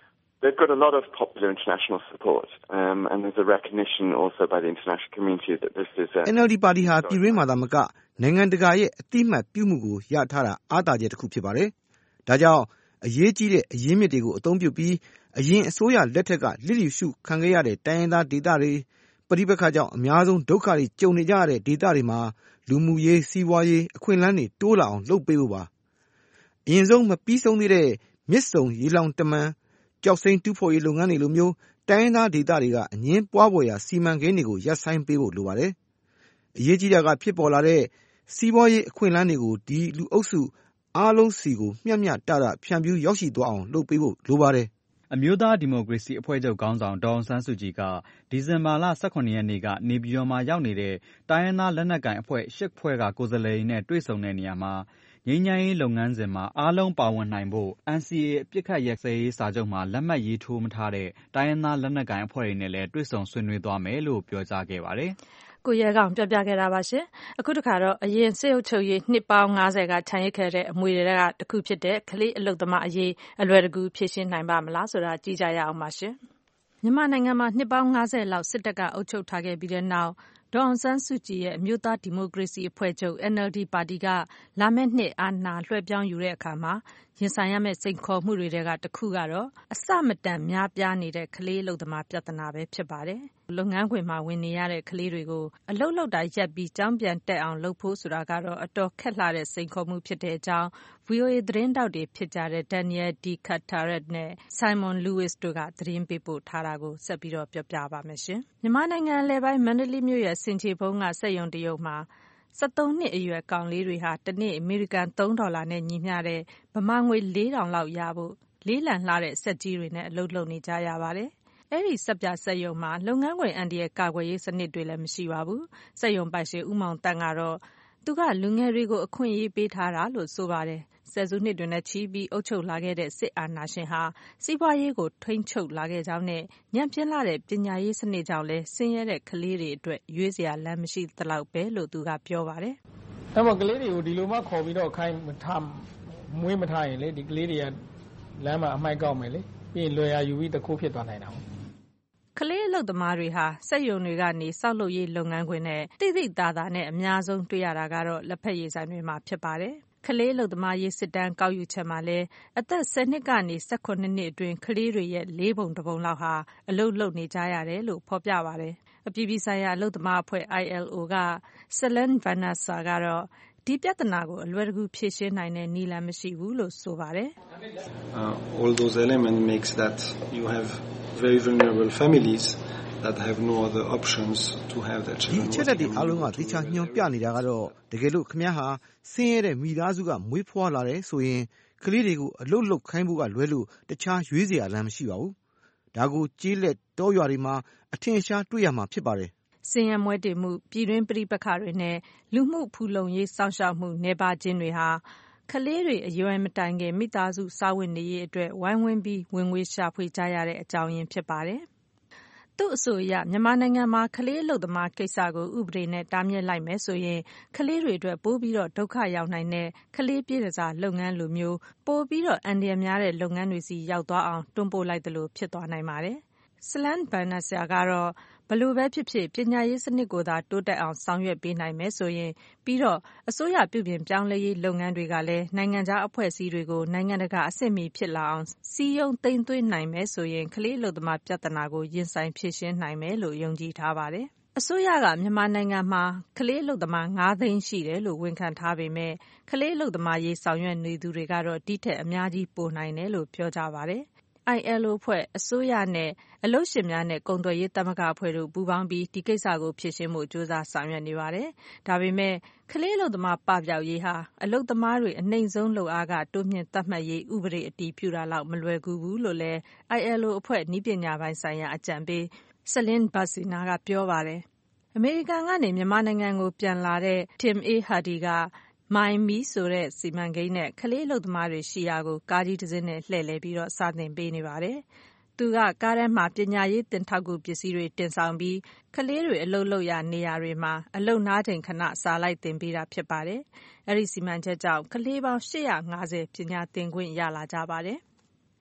they've got a lot of popular international support, um, and there's a recognition also by the international community that this is a... N L D ပါတီဟာပြည်တွင်းမှာသာမကနိုင်ငံတကာရဲ့အတိအမှတ်ပြုမှုကိုရထားတာအားသာချက်တစ်ခုဖြစ်ပါတယ်။ဒါကြောင့်အရေးကြီးတဲ့အရင်းမြစ်တွေကိုအသုံးပြုပြီးအရင်အစိုးရလက်ထက်ကလစ်လျူရှုခံခဲ့ရတဲ့တိုင်းရင်းသားဒေသတွေပဋိပက္ခကြောင့်အများဆုံးဒုက္ခတွေကြုံနေကြရတဲ့ဒေသတွေမှာလူမှုရေးစီးပွားရေးအခွင့်အလမ်းတွေတိုးလာအောင်လုပ်ပေးဖို့ပါ။အရင်ဆုံးမပြီးဆုံးသေးတဲ့မြစ်ဆုံရေလောင်တမန်ကြောက်စိမ်းတူးဖော်ရေးလုပ်ငန်းတွေလိုမျိုးတိုင်းရင်းသားဒေသတွေကအငင်းပွားပေါ်ရာစီမံကိန်းတွေကိုရပ်ဆိုင်းပေးဖို့လိုပါတယ်။အရေးကြီးတာကဖြစ်ပေါ်လာတဲ့စီးပွားရေးအခွင့်အလမ်းတွေကိုဒီလူအုပ်စုအားလုံးစီကိုမျှမျှတတဖြန့်ဖြူးရောက်ရှိသွားအောင်လုပ်ပေးဖို့လိုပါတယ်။အမျိုးသားဒီမိုကရေစီအဖွဲ့ချုပ်ခေါင်းဆောင်ဒေါ်အောင်ဆန်းစုကြည်ကဒီဇင်ဘာလ၁၇ရက်နေ့ကနေပြည်တော်မှာရောက်နေတဲ့တိုင်းရင်းသားလက်နက်ကိုင်အဖွဲ့၈ဖွဲ့ကကိုယ်စားလှယ်တွေနဲ့တွေ့ဆုံတဲ့နေရာမှာငြိမ်းချမ်းရေးလုပ်ငန်းစဉ်မှာအားလုံးပါဝင်နိုင်ဖို့ N C A အပစ်အခတ်ရပ်စဲရေးစာချုပ်မှာလက်မှတ်ရေးထိုးမထားတဲ့တိုင်းရင်းသားလက်နက်ကိုင်အဖွဲ့တွေနဲ့လည်းတွေ့ဆုံဆွေးနွေးသွားမယ်လို့ပြောကြားခဲ့ပါတယ်။ကိုရဲကောင်ပြောပြခဲ့တာပါရှင်။အခုတခါတော့အရင်စစ်အုပ်ချုပ်ရေးနှစ်ပေါင်း၅၀ကခြံရစ်ခဲ့တဲ့အမွေတွေကတစ်ခုဖြစ်တဲ့ကလေးအလုတ်သမားအရေးအလွယ်တကူဖြေရှင်းနိုင်ပါမလားဆိုတာကြည့်ကြရအောင်ပါရှင်။မြန်မာနိုင်ငံမှာနှစ်ပေါင်း၅၀လောက်စစ်တပ်ကအုပ်ချုပ်ထားခဲ့ပြီးတဲ့နောက်ဒေါ်အောင်ဆန်းစုကြည်ရဲ့အမျိုးသားဒီမိုကရေစီအဖွဲ့ချုပ် N L D ပါတီကလာမယ့်နှစ်အာဏာလွှဲပြောင်းယူတဲ့အခါမှာရင်ဆိုင်ရမယ့်စိန်ခေါ်မှုတွေကတစ်ခုကတော့အစမတန်များပြားနေတဲ့ကလေးအလုတ်သမားပြဿနာပဲဖြစ်ပါတယ်။လုပ်ငန်းခွင်မှာဝင်နေရတဲ့ကလေးတွေကိုအလုတ်လောက်တာရက်ပြီးကျောင်းပြန်တက်အောင်လုပ်ဖို့ဆိုတာကတော့အတော်ခက်လှတဲ့စိန်ခေါ်မှုဖြစ်တဲ့အကြောင်း V O A သတင်းတောက်တွေဖြစ်ကြတဲ့ Daniel D. Carteret နဲ့ Simon Lewis တို့ကသတင်းပေးပို့ထားတာကိုဆက်ပြီးတော့ပြောပြပါမယ်ရှင်။မြန်မာနိုင်ငံအလယ်ပိုင်းမန္တလေးမြို့ရဲ့ဆင်ခြေဖုံးကစက်ရုံတရုံမှာ၁၃နှစ်အရွယ်ကောင်လေးတွေဟာတနေ့အမေရိကန်၃ဒေါ်လာနဲ့ညီမျှတဲ့ဗမာငွေ၄ထောင်လောက်ရဖို့လေးလံလှတဲ့စက်ကြီးတွေနဲ့အလုပ်လုပ်နေကြရပါတယ်။အဲဒီစက်ပြစက်ရုံမှာလုပ်ငန်းခွင်အန္တရာယ်ကာကွယ်ရေးစနစ်တွေလည်းမရှိပါဘူး။စက်ရုံပိုင်ရှင်ဦးမောင်တန်းကတော့သူကလူငယ်တွေကိုအခွင့်အရေးပေးထားတာလို့ဆိုပါတယ်။ဆယ်စုနှစ်တွေနဲ့ချီပြီးအုပ်ချုပ်လာခဲ့တဲ့စစ်အာဏာရှင်ဟာစီးပွားရေးကိုထိန်းချုပ်လာခဲ့ကြောင်းနဲ့ညံ့ဖျင်းလာတဲ့ပညာရေးစနစ်ကြောင့်လည်းဆင်းရဲတဲ့ကလေးတွေအတွက်ရွေးစရာလမ်းမရှိသလောက်ပဲလို့သူကပြောပါတယ်။အဲ့တော့ကလေးတွေကိုဒီလိုမှခေါ်ပြီးတော့ခိုင်းမထားမွေးမထားရင်လေဒီကလေးတွေကလမ်းမှာအမိုက်ကောက်မယ်လေပြီးရင်လွယ်ရယူပြီးတခိုးဖြစ်သွားနိုင်တာပေါ့။ကလေးအလုပ်သမားတွေဟာစက်ရုံတွေကနေစောက်လုပ်ရေးလုပ်ငန်းခွင်နဲ့တိတိတသားနဲ့အများဆုံးတွေ့ရတာကတော့လက်ဖက်ရည်ဆိုင်တွေမှာဖြစ်ပါတယ်။ကလေးအလုပ်သမားရေးစစ်တမ်းကောက်ယူချက်မှာလည်းအသက်၁၀နှစ်ကနေ၁၇နှစ်အတွင်းကလေးတွေရဲ့လေးပုံတစ်ပုံလောက်ဟာအလုပ်လုပ်နေကြရတယ်လို့ဖော်ပြပါတယ်။အပြည်ပြည်ဆိုင်ရာအလုပ်သမားအဖွဲ့ I L O က Celine Vanessa ကတော့ဒီပြဿနာကိုအလွယ်တကူဖြေရှင်းနိုင်တဲ့နည်းလမ်းမရှိဘူးလို့ဆိုပါတယ်။ uh, All those elements makes that you have very vulnerable families that have no other options to have their children. ဒီချက်လက်တွေအားလုံးကသိချညွှန်ပြနေတာကတော့တကယ်လို့ခင်ဗျားဟာဆင်းရဲတဲ့မိသားစုကမွေးဖွားလာတယ်ဆိုရင်ကလေးတွေကိုအလုတ်လုတ်ခိုင်းဖို့ကလွဲလို့တခြားရွေးစရာလမ်းမရှိပါဘူး။ဒါကိုကြေးလက်တောရွာတွေမှာအထင်ရှားတွေ့ရမှာဖြစ်ပါတယ်။စင်ရမွဲတေမှုပြည်တွင်းပဋိပက္ခတွေနဲ့လူမှုဖူလုံရေးစောင့်ရှောက်မှုနေပါခြင်းတွေဟာကလေးတွေအရွယ်မတိုင်ခင်မိသားစုစားဝတ်နေရေးအတွက်ဝိုင်းဝန်းပြီးဝင်ငွေရှာဖွေကြရတဲ့အကြောင်းရင်းဖြစ်ပါတယ်။သူ့အဆိုအရမြန်မာနိုင်ငံမှာကလေးအလုပ်သမားကိစ္စကိုဥပဒေနဲ့တားမြစ်လိုက်မယ်ဆိုရင်ကလေးတွေအတွက်ပိုပြီးတော့ဒုက္ခရောက်နိုင်တဲ့ကလေးပြည်စားလုပ်ငန်းလိုမျိုးပိုပြီးတော့အန္တရာယ်များတဲ့လုပ်ငန်းတွေစီရောက်သွားအောင်တွန်းပို့လိုက်သလိုဖြစ်သွားနိုင်ပါတယ်။ Celine Vanessa ကတော့ဘလို့ပဲဖြစ်ဖြစ်ပညာရေးစနစ်ကိုသာတိုးတက်အောင်ဆောင်ရွက်ပေးနိုင်မယ်ဆိုရင်ပြီးတော့အစိုးရပြုပြင်ပြောင်းလဲရေးလုပ်ငန်းတွေကလည်းနိုင်ငံခြားအဖွဲ့အစည်းတွေကိုနိုင်ငံတကာအဆင့်မီဖြစ်လာအောင်စီယုံသိမ်းသွင်းနိုင်မယ်ဆိုရင်ကလေးအလုပ်သမားပြဿနာကိုရင်ဆိုင်ဖြေရှင်းနိုင်မယ်လို့ယုံကြည်ထားပါတယ်။အစိုးရကမြန်မာနိုင်ငံမှာကလေးအလုပ်သမား၅သိန်းရှိတယ်လို့ဝန်ခံထားပေမဲ့ကလေးအလုပ်သမားရေးဆောင်ရွက်နေသူတွေကတော့ဒီထက်အများကြီးပိုနိုင်တယ်လို့ပြောကြပါတယ်။ I L O ဖွဲ့အစိုးရနဲ့အလုပ်ရှင်များနဲ့ကုန်သွယ်ရေးသမဂ္ဂအဖွဲ့တို့ပူးပေါင်းပြီးဒီကိစ္စကိုဖြေရှင်းဖို့ကြိုးစားဆောင်ရွက်နေပါတယ်။ဒါပေမဲ့ကလေးအလုပ်သမားပပျောက်ရေးဟာအလုပ်သမားတွေအနှိမ့်ဆုံးလုပ်အားကတိုးမြင့်သတ်မှတ်ရေးဥပဒေအတည်ပြုတာလောက်မလွယ်ကူဘူးလို့လည်း I L O အဖွဲ့နည်းပညာပိုင်းဆိုင်ရာအကြံပေး Celine Bassina ကပြောပါတယ်။အမေရိကန်ကနေမြန်မာနိုင်ငံကိုပြန်လာတဲ့ Tim A. Hardy ကမိုင်မီဆိုတဲ့စီမံကိန်းနဲ့ကလေးအလုပ်သမားတွေရှိရာကိုကားကြီးတစ်စင်းနဲ့လှည့်လည်ပြီးတော့စတင်ပေးနေပါတယ်။သူကကားထဲမှာပညာရေးသင်ထောက်ကူပစ္စည်းတွေတင်ဆောင်ပြီးကလေးတွေအလုပ်လုပ်ရနေရာတွေမှာအလုပ်နားချိန်ခဏစာလိုက်သင်ပေးတာဖြစ်ပါတယ်။ အဲဒီစီမံချက်ကြောင့်ကလေးပေါင်း၈၅၀ပညာသင်ခွင့်ရလာကြပါတယ်။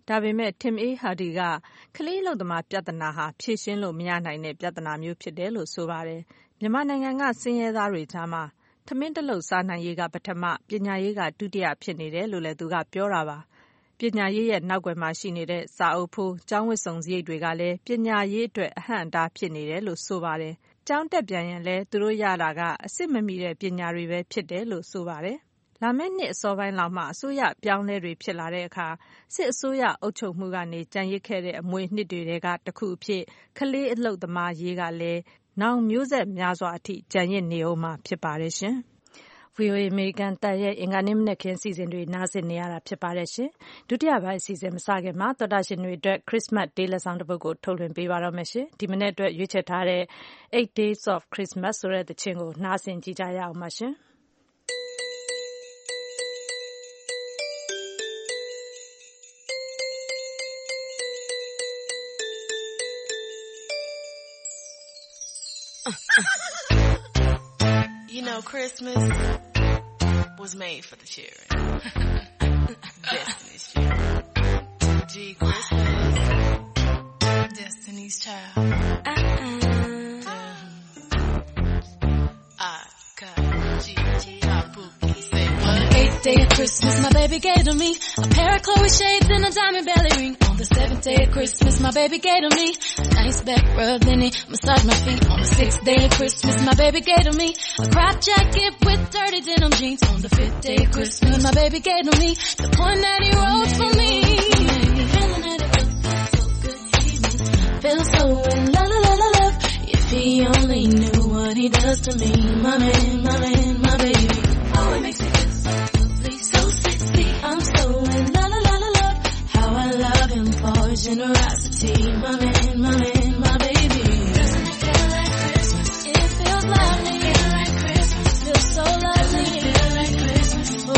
ဒါပေမဲ့ Tim A. Hardy ကကလေးအလုပ်သမားပြဿနာဟာဖြေရှင်းလို့မရနိုင်တဲ့ပြဿနာမျိုးဖြစ်တယ်လို့ဆိုပါတယ်။မြန်မာနိုင်ငံကဆင်းရဲသားတွေကြားမှာထမင်းတစ်လုပ်စားနိုင်ရေးကပထမပညာရေးကဒုတိယဖြစ်နေတယ်လို့လည်းသူကပြောတာပါ။ပညာရေးရဲ့နောက်ွယ်မှာရှိနေတဲ့စာအုပ်ဖိုးကျောင်းဝတ်စုံစရိတ်တွေကလည်းပညာရေးအတွက်အဟန့်အတားဖြစ်နေတယ်လို့ဆိုပါတယ်။ကျောင်းတက်ပြန်ရင်လည်းသူတို့ရတာကအစစ်မမီတဲ့ပညာတွေပဲဖြစ်တယ်လို့ဆိုပါတယ်။လာမယ့်နှစ်အစောပိုင်းလောက်မှအစိုးရပြောင်းလဲတွေဖြစ်လာတဲ့အခါစစ်အစိုးရအုပ်ချုပ်မှုကနေကြံရစ်ခဲ့တဲ့အမွေနှစ်တွေကတစ်ခုအဖြစ်ကလေးအလုပ်သမားရေးကလည်းနောင်မျိုးဆက်များစွာအထိကြံရစ်နေအောင်မှာဖြစ်ပါတယ်ရှင်။ ဗွီအိုအေ American တန်ရဲ့အင်္ဂါနေ့မနက်ခင်းစီစဉ်တွေနားဆင်နေရတာဖြစ်ပါတယ်ရှင်။ဒုတိယပိုင်းအစီအစဉ်မစခင်မှာသောတာရှင်တွေအတွက် Christmas Day လက်ဆောင်တစ်ပုဒ်ကိုထုတ်လွှင့်ပေးပါတော့မယ်ရှင်။ဒီမနေ့အတွက်ရွေးချယ်ထားတဲ့ eight days of Christmas ဆိုတဲ့သချင်းကိုနားဆင်ကြည့်ကြရအောင်ပါရှင်။ You know, Christmas was made for the children. Destiny's Child. Gee, Christmas, Destiny's Child. Uh-uh. I got G, Kabuki, say what? Eighth day of Christmas, my baby gave to me a pair of Chloe shades and a diamond belly ring. On the seventh day of Christmas, my baby gave to me a nice back rub, then he massaged my feet. On the sixth day of Christmas, my baby gave to me a crop jacket with dirty denim jeans. On the fifth day of Christmas, my baby gave to me the poem that he wrote for me. Feeling that it feels so in love, love, love, love. If he only knew what he does to me, my man, my man, my baby. Oh, it makes me feel so lovely, so sexy. I'm so in love, love, love, love. How I love him for his generosity, my man, my man, my baby. Doesn't it feel like Christmas? It feels lovely. Feel like Christmas. Feels so lovely. Feel like Christmas. Oh,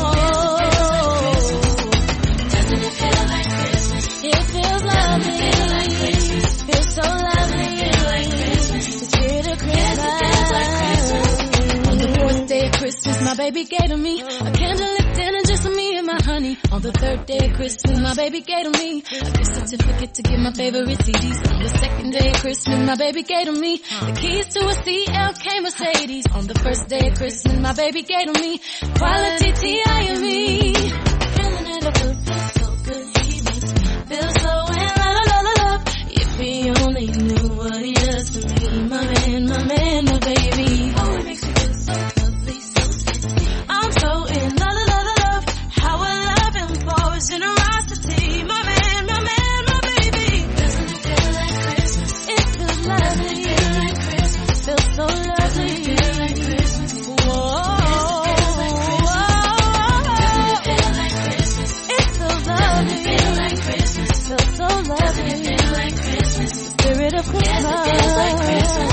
doesn't it feel like Christmas? It feels lovely. Feel like Christmas. Feels so lovely. Feel like Christmas. The spirit of Christmas. It feels like Christmas. On the fourth day of Christmas, my baby gave to me a candlelit dinner just for me and my honey. On the third day of Christmas, my baby gave to me a gift certificate to get my favorite C Ds. On the second day of Christmas, my baby gave to me the keys to a C L K Mercedes. On the first day of Christmas, my baby gave to me quality T I M E. Feeling that it feels so good, he makes me feel so in love, love, love, love. If he only knew what he does to me, my man, my man, my baby. Oh, it makes me feel so lovely, so sexy. I'm so in love, love, love, love. How I love him for his generosity, my man, my man, my baby. Doesn't it feel like Christmas? It feels lovely. Doesn't it feel like Christmas? Feels so lovely. Doesn't it feel like Christmas? Whoa. Doesn't it feel like Christmas? It feels lovely. Doesn't it feel like Christmas? Feels so lovely. Doesn't it feel like Christmas? The spirit of Christmas. Yes, it feels like Christmas.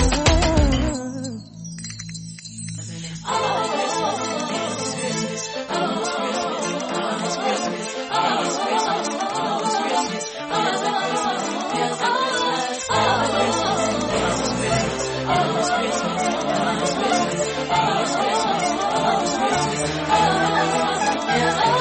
Oh, it's Christmas. Oh, it's Christmas. Oh, it's Christmas. Oh, it's Christmas. Oh, it's Christmas. Oh, it's Christmas. Feels like Christmas. Oh, it's Christmas. Oh, it's Christmas. Oh, it's Christmas. Oh, it's Christmas. Oh, it's Christmas. Oh, it's Christmas.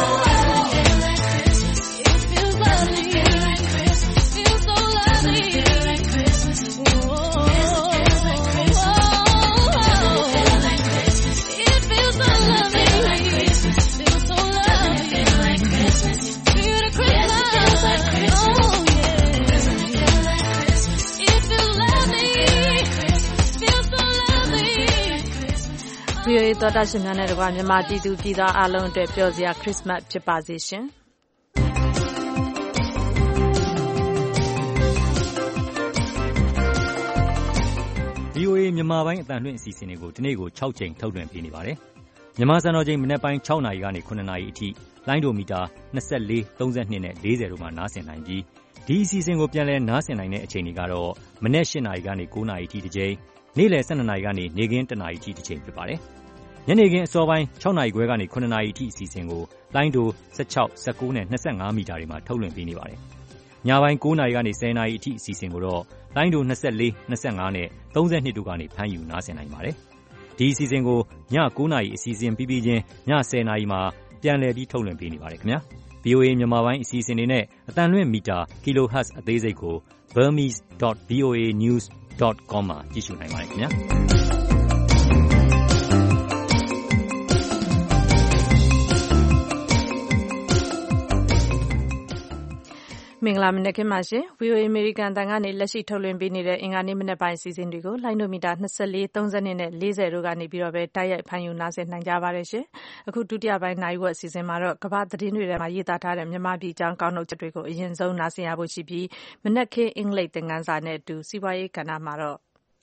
ဗွီအိုအေသောတာရှင်များနဲ့တကွာမြန်မာပြည်သူပြည်သားအားလုံးအတွက်ပျော်စရာခရစ်စမတ်ဖြစ်ပါစေရှင်။ဗွီအိုအေမြန်မာပိုင်းအသံလွှင့်အစီအစဉ်တွေကိုဒီနေ့ကို၆ကြိမ်ထုတ်လွှင့်ပေးနေပါတယ်။မြန်မာစံတော်ချိန်မနက်ပိုင်း၆နာရီကနေ၇နာရီအထိလိုင်းဒိုမီတာ၂၄၊၃၂နဲ့၄၀တို့မှာနားဆင်နိုင်ပြီးဒီအစီအစဉ်ကိုပြန်လည်နားဆင်နိုင်တဲ့အချိန်တွေကတော့မနက်၈နာရီကနေ၉နာရီအထိတစ်ကြိမ်နေ့လယ်၁၂နာရီကနေနေ့ခင်း၁နာရီအထိတစ်ချိန်ဖြစ်ပါတယ်။ညနေခင်းအစောပိုင်း၆နာရီခွဲကနေ၇နာရီအထိအစီအစဉ်ကိုလိုင်းဒို၁၆၊၁၉နဲ့၂၅မီတာတွေမှာထုတ်လွှင့်ပေးနေပါတယ်။ညပိုင်း၉နာရီကနေ၁၀နာရီအထိအစီအစဉ်ကိုတော့လိုင်းဒို၂၄၊၂၅နဲ့၃၂တို့ကနေဖမ်းယူနားဆင်နိုင်ပါတယ်။ဒီအစီအစဉ်ကိုည၉နာရီအစီအစဉ်ပြီးပြီးချင်းည၁၀နာရီမှာပြန်လည်ပြီးထုတ်လွှင့်ပေးနေပါတယ်ခင်ဗျာ။ဗွီအိုအေ မြန်မာပိုင်းအစီအစဉ်တွေနဲ့အသံလွှင့်မီတာ kilohertz အသေးစိတ်ကို burmese dot voa news dot com မှာကြည့်ရှုနိုင်ပါတယ်ခင်ဗျာမင်္ဂလာမနက်ခင်းပါရှင် ဗွီအိုအေ အမေရိကန်အသံကနေလက်ရှိထုတ်လွှင့်ပေးနေတဲ့အင်္ဂါနေ့မနက်ပိုင်းအစီအစဉ်တွေကိုလိုင်းနိုမီတာ၂၄၊၃၂နဲ့၄၀တို့ကနေပြီးတော့ပဲတိုက်ရိုက်ဖမ်းယူနားဆင်နိုင်ကြပါတယ်ရှင်အခုဒုတိယပိုင်းနိုင်ဝက်အစီအစဉ်မှာတော့ကမ္ဘာသတင်းတွေထဲမှာရေးသားထားတဲ့မြန်မာပြည်အကြောင်းကောက်နှုတ်ချက်တွေကိုအရင်ဆုံးနားဆင်ရဖို့ရှိပြီးမနက်ခင်းအင်္ဂလိပ်သင်ခန်းစာနဲ့အတူစီးပွားရေးကဏ္ဍမှာတော့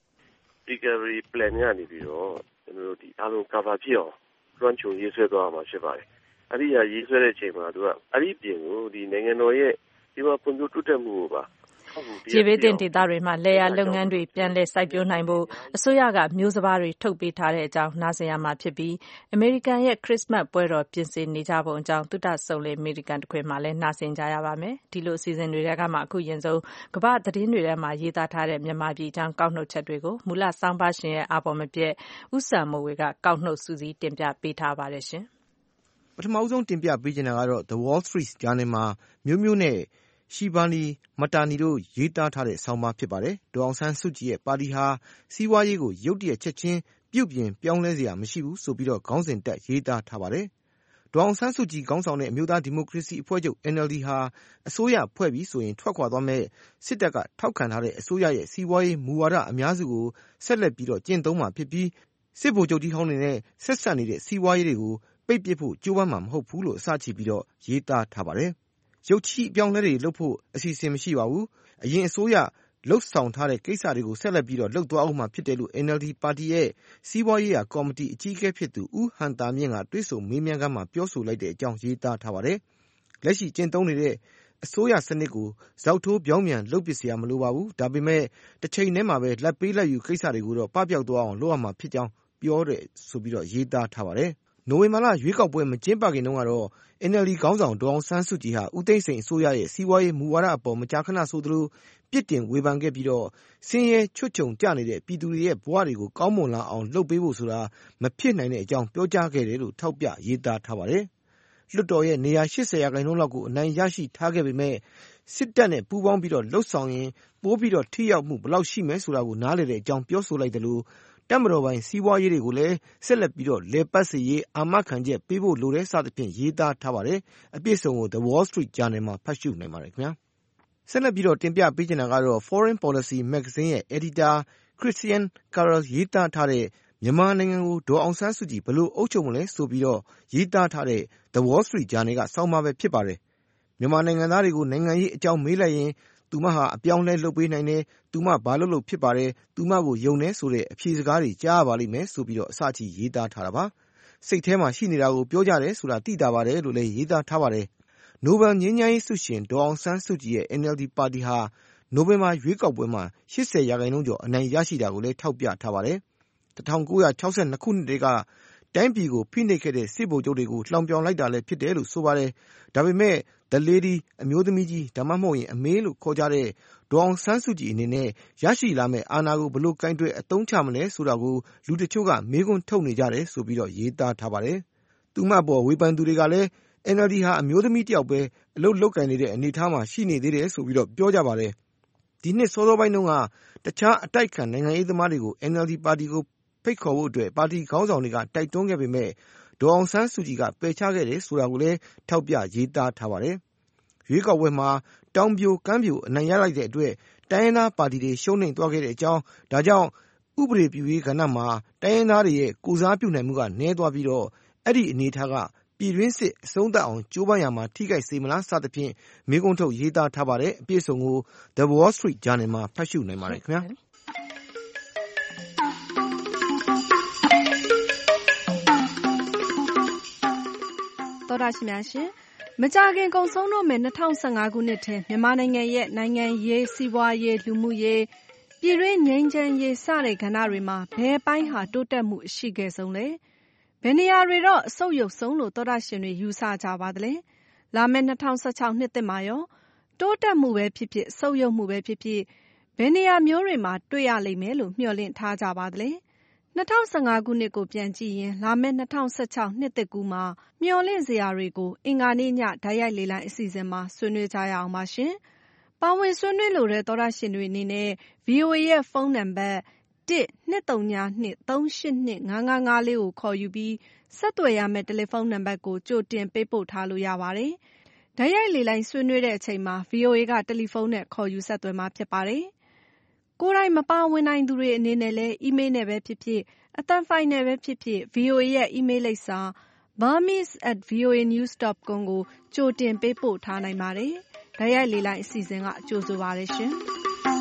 recovery plan ကနေပြီးတော့ကျွန်တော်တို့ဒီအားလုံး cover ဖြစ်အောင်လွှမ်းခြုံရေးဆွဲသွားမှာဖြစ်ပါတယ်အဲ့ဒီဟာရေးဆွဲတဲ့အချိန်မှာသူကအဲ့ဒီပြင်ကိုဒီနိုင်ငံတော်ရဲ့ဒီမှာပုံပြတိုးတက်မှုကိုပါကျေးဘေးတင်ဒေသတွေမှာလေယာလုပ်ငန်းတွေပြန်လည်စိုက်ပျိုးနိုင်ဖို့အစိုးရကမျိုးစပါးတွေထုတ်ပေးထားတဲ့အကြောင်းနားဆင်ရမှာဖြစ်ပြီးအမေရိကန်ရဲ့ခရစ်စမတ်ပွဲတော်ပြင်ဆင်နေကြပုံအကြောင်းသုတဆုံလေအမေရိကန်တခွင်မှာလည်းနားဆင်ကြရပါမယ်ဒီလိုအစီအစဉ်တွေကမှအခုရင်ဆုံးကမ္ဘာသတင်းတွေထဲမှာရေးသားထားတဲ့မြန်မာပြည်အကြောင်းကောက်နှုတ်ချက်တွေကိုမူလစောင်းပါရှင်ရဲ့အာပေါ်မပြည့်ဥဆန်မိုးဝေကကောက်နှုတ်စူးစီးတင်ပြပေးထားပါတယ်ရှင်ပထမဆုံးတင်ပြပေးချင်တာကတော့ The Wall Street Journal မှာမျိုးမျိုးနဲ့ရှီဘာနီမတာနီတို့ရေးသားထားတဲ့ဆောင်းပါးဖြစ်ပါတယ်။ဒေါ်အောင်ဆန်းစုကြည်ရဲ့ပါတီဟာစီးပွားရေးကိုရုတ်တရက်ချက်ချင်းပြုတ်ပြင်ပြောင်းလဲစရာမရှိဘူးဆိုပြီးတော့ခေါင်းစဉ်တက်ရေးသားထားပါတယ်။ဒေါ်အောင်ဆန်းစုကြည်ခေါင်းဆောင်တဲ့အမျိုးသားဒီမိုကရေစီအဖွဲ့ချုပ် N L D ဟာအစိုးရဖွဲ့ပြီးဆိုရင်ထွက်ခွာသွားမဲ့စစ်တပ်ကထောက်ခံထားတဲ့အစိုးရရဲ့စီးပွားရေးမူဝါဒအများစုကိုဆက်လက်ပြီးတော့ကျင့်သုံးမှာဖြစ်ပြီးစစ်ဗိုလ်ချုပ်ကြီးဟောင်းတွေနဲ့ဆက်ဆက်နေတဲ့စီးပွားရေးတွေကိုပိတ်ပစ်ဖို့ကြိုးပမ်းမှာမဟုတ်ဘူးလို့အစချပြီးတော့ရေးသားထားပါတယ်။ရုပ်ချီအပြောင်းလဲတွေလုပ်ဖို့အစီအစဉ်မရှိပါဘူး။အရင်အစိုးရလှုပ်ဆောင်ထားတဲ့ကိစ္စတွေကိုဆက်လက်ပြီးတော့လှုပ်သွားအောင်မှာဖြစ်တယ်လို့ N L D ပါတီရဲ့စီးပွားရေးရာကော်မတီအကြီးအကဲဖြစ်သူဦးဟန်တာမြင့်ကတွေ့ဆုံမေးမြန်းခန်းမှာပြောဆိုလိုက်တဲ့အကြောင်းရေးသားထားပါတယ်။လက်ရှိကျင့်သုံးနေတဲ့အစိုးရစနစ်ကိုဇောက်ထိုးပြောင်းပြန်လုပ်ပစ်စရာမလိုပါဘူး။ဒါပေမဲ့တစ်ချိန်တည်းမှာပဲလက်ပေးလက်ယူကိစ္စတွေကိုတော့ပပျောက်သွားအောင်လုပ်ရမှာဖြစ်ကြောင်းပြောတယ်ဆိုပြီးတော့ရေးသားထားပါတယ်။နိုဝင်ဘာလရွေးကောက်ပွဲမကျင်းပခင်တုန်းကတော့ N L D ခေါင်းဆောင်ဒေါ်အောင်ဆန်းစုကြည်ဟာဦးသိန်းစိန်အစိုးရရဲ့စီးပွားရေးမူဝါဒအပေါ်မကြာခဏဆိုသလိုပြစ်တင်ဝေဖန်ခဲ့ပြီးတော့ဆင်းရဲချွတ်ချုံကျနေတဲ့ပြည်သူတွေရဲ့ဘဝတွေကိုကောင်းမွန်လာအောင်လုပ်ပေးဖို့ဆိုတာမဖြစ်နိုင်တဲ့အကြောင်းပြောကြားခဲ့တယ်လို့ထောက်ပြရေးသားထားပါတယ်။လွှတ်တော်ရဲ့နေရာ၈၀ရာခိုင်နှုန်းလောက်ကိုအနိုင်ရရှိထားခဲ့ပေမဲ့စစ်တပ်နဲ့ပူးပေါင်းပြီးတော့လှုပ်ဆောင်ရင်ပိုးပြီးတော့ထိရောက်မှုဘယ်လောက်ရှိမယ်ဆိုတာကိုနားလည်တဲ့အကြောင်းပြောဆိုလိုက်တယ်လို့တပ်မတော်ပိုင်းစီးပွားရေးတွေကိုလည်းဆက်လက်ပြီးတော့လေပတ်စီရေးအာမခံချက်ပေးဖို့လိုတဲ့စသဖြင့်ရေးသားထားပါတယ်။အပြည့်စုံကို The Wall Street Journal မှာဖတ်ရှုနိုင်ပါတယ်ခင်ဗျာ။ဆက်လက်ပြီးတော့တင်ပြပေးချင်တာကတော့ Foreign Policy Magazine ရဲ့ Editor Christian Carrel ရေးသားထားတဲ့မြန်မာနိုင်ငံကိုဒေါ်အောင်ဆန်းစုကြည်ဘယ်လိုအုပ်ချုပ်မလဲဆိုပြီးတော့ရေးသားထားတဲ့ The Wall Street Journal ကဆောင်းပါးပဲဖြစ်ပါတယ်။မြန်မာနိုင်ငံသားတွေကိုနိုင်ငံရေးအကြောင်းမေးလိုက်ရင်သူမဟာအပြောင်းလဲလုပ်ပေးနိုင်တယ်သူမဘာလို့လို့ဖြစ်ပါတယ်သူမကိုယုံနေဆိုတဲ့အဖြေစကားတွေကြားရပါလိမ့်မယ်ဆိုပြီးတော့အစချီရေးသားထားတာပါစိတ်ထဲမှာရှိနေတာကိုပြောကြတယ်ဆိုတာသိတာပါတယ်လို့လည်းရေးသားထားပါတယ်နိုဘယ်ငြိမ်းချမ်းရေးဆုရှင်ဒေါ်အောင်ဆန်းစုကြည်ရဲ့ N L D ပါတီဟာနိုဘယ်မှာရွေးကောက်ပွဲမှာ၈၀ရာခိုင်နှုန်းကျော်အနိုင်ရရှိတာကိုလည်းထောက်ပြထားပါတယ်၁၉၆၂ခုနှစ်တည်းကတိုင်းပြည်ကိုဖိနှိပ်ခဲ့တဲ့စစ်ဗိုလ်ချုပ်တွေကိုလှောင်ပြောင်လိုက်တာလည်းဖြစ်တယ်လို့ဆိုပါတယ်ဒါပေမဲ့The Lady အမျိုးသမီးကြီးဒါမှမဟုတ်ရင်အမေလို့ခေါ်ကြတဲ့ဒေါ်အောင်ဆန်းစုကြည်အနေနဲ့ရရှိလာမဲ့အာဏာကိုဘလို့ကင်တွယ်အသုံးချမလဲဆိုတာကိုလူတချို့ကမေးခွန်းထုတ်နေကြတယ်ဆိုပြီးတော့ရေးသားထားပါတယ်။သူမပေါ်ဝေဖန်သူတွေကလည်း N L D ဟာအမျိုးသမီးတယောက်ပဲအလုပ်လုပ်ကင်နေတဲ့အနေအထားမှာရှိနေသေးတယ်ဆိုပြီးတော့ပြောကြပါတယ်။ဒီနှစ်စောစောပိုင်းတုန်းကတခြားအတိုက်ခံနိုင်ငံရေးသမားတွေကို N L D ပါတီကိုဖိတ်ခေါ်ဖို့အတွက်ပါတီခေါင်းဆောင်တွေကတိုက်တွန်းခဲ့ပေမဲ့ဒေါ်အောင်ဆန်းစုကြည်ကပယ်ချခဲ့တယ်ဆိုတာကိုလည်းထောက်ပြရေးသားထားပါတယ်။ရွေးကောက်ပွဲမှာတောင်ပြိုကမ်းပြိုအနိုင်ရလိုက်တဲ့အတွက်တိုင်းရင်းသားပါတီတွေရှုံးနိမ့်သွားခဲ့တဲ့အကြောင်းဒါကြောင့်ဥပဒေပြုရေးကဏ္ဍမှာတိုင်းရင်းသားတွေရဲ့ကိုစားပြုနိုင်မှုကနည်းသွားပြီးတော့အဲ့ဒီအနေအထားကပြည်တွင်းစစ်အဆုံးသတ်အောင်ကြိုးပမ်းရမှာထိခိုက်စေမလားစသဖြင့်မေးခွန်းထုတ်ရေးသားထားပါတယ်အပြည့်စုံကို The Wall Street Journal မှာဖတ်ရှုနိုင်ပါတယ်ခင်ဗျာတော်တာရှင်များရှင်မကြာခင်ကုန်ဆုံးတော့မယ်၂၀၁၅ခုနှစ်ထဲမြန်မာနိုင်ငံရဲ့နိုင်ငံရေးစီးပွားရေးလူမှုရေးပြည်တွင်းငြိမ်းချမ်းရေးစတဲ့ကဏ္ဍတွေမှာဘယ်ပိုင်းဟာတိုးတက်မှုရှိခဲ့ဆုံးလဲဘယ်နေရာတွေတော့အဆုတ်ယုတ်ဆုံးလို့တော်တာရှင်တွေယူဆကြပါသလဲလာမယ့်၂၀၁၆နှစ်သစ်မှာရောတိုးတက်မှုပဲဖြစ်ဖြစ်အဆုတ်ယုတ်မှုပဲဖြစ်ဖြစ်ဘယ်နေရာမျိုးတွေမှာတွေ့ရလိမ့်မယ်လို့မျှော်လင့်ထားကြပါသလဲ၂၀၁၅ ခုနှစ်ကိုပြန်ကြည့်ရင်လာမယ့်၂၀၁၆ နှစ်သစ်ကူးမှာမျှော်လင့်စရာတွေကိုအင်္ဂါနေ့ညတိုက်ရိုက်လေလိုင်းအစီအစဉ်မှာဆွေးနွေးကြရအောင်ပါရှင်။ပါဝင်ဆွေးနွေးလိုတဲ့သောတရှင်တွေအနေနဲ့ ဗီအိုအေ ရဲ့ဖုန်းနံပါတ်တစ် ၂၃၂ ၃၈၂ ၅၅၅လေးကိုခေါ်ယူပြီးဆက်သွယ်ရမယ့်တယ်လီဖုန်းနံပါတ်ကိုကြိုတင်ပေးပို့ထားလို့ရပါတယ်။တိုက်ရိုက်လေလိုင်းဆွေးနွေးတဲ့အချိန်မှာ ဗီအိုအေ ကတယ်လီဖုန်းနဲ့ခေါ်ယူဆက်သွယ်မှာဖြစ်ပါတယ်။ကိုယ်တိုင်မပါဝင်နိုင်သူတွေအနေနဲ့လည်းအီးမေးလ်နဲ့ပဲဖြစ်ဖြစ်အသံဖိုင်နဲ့ပဲဖြစ်ဖြစ် ဗီအိုအေ ရဲ့အီးမေးလ်လိပ်စာ burmese at voanews dot com ကိုကြိုတင်ပေးပို့ထားနိုင်ပါတယ်။တိုက်ရိုက်လေလိုင်းအစီအစဉ်ကကြိုဆိုပါတယ်ရှင်။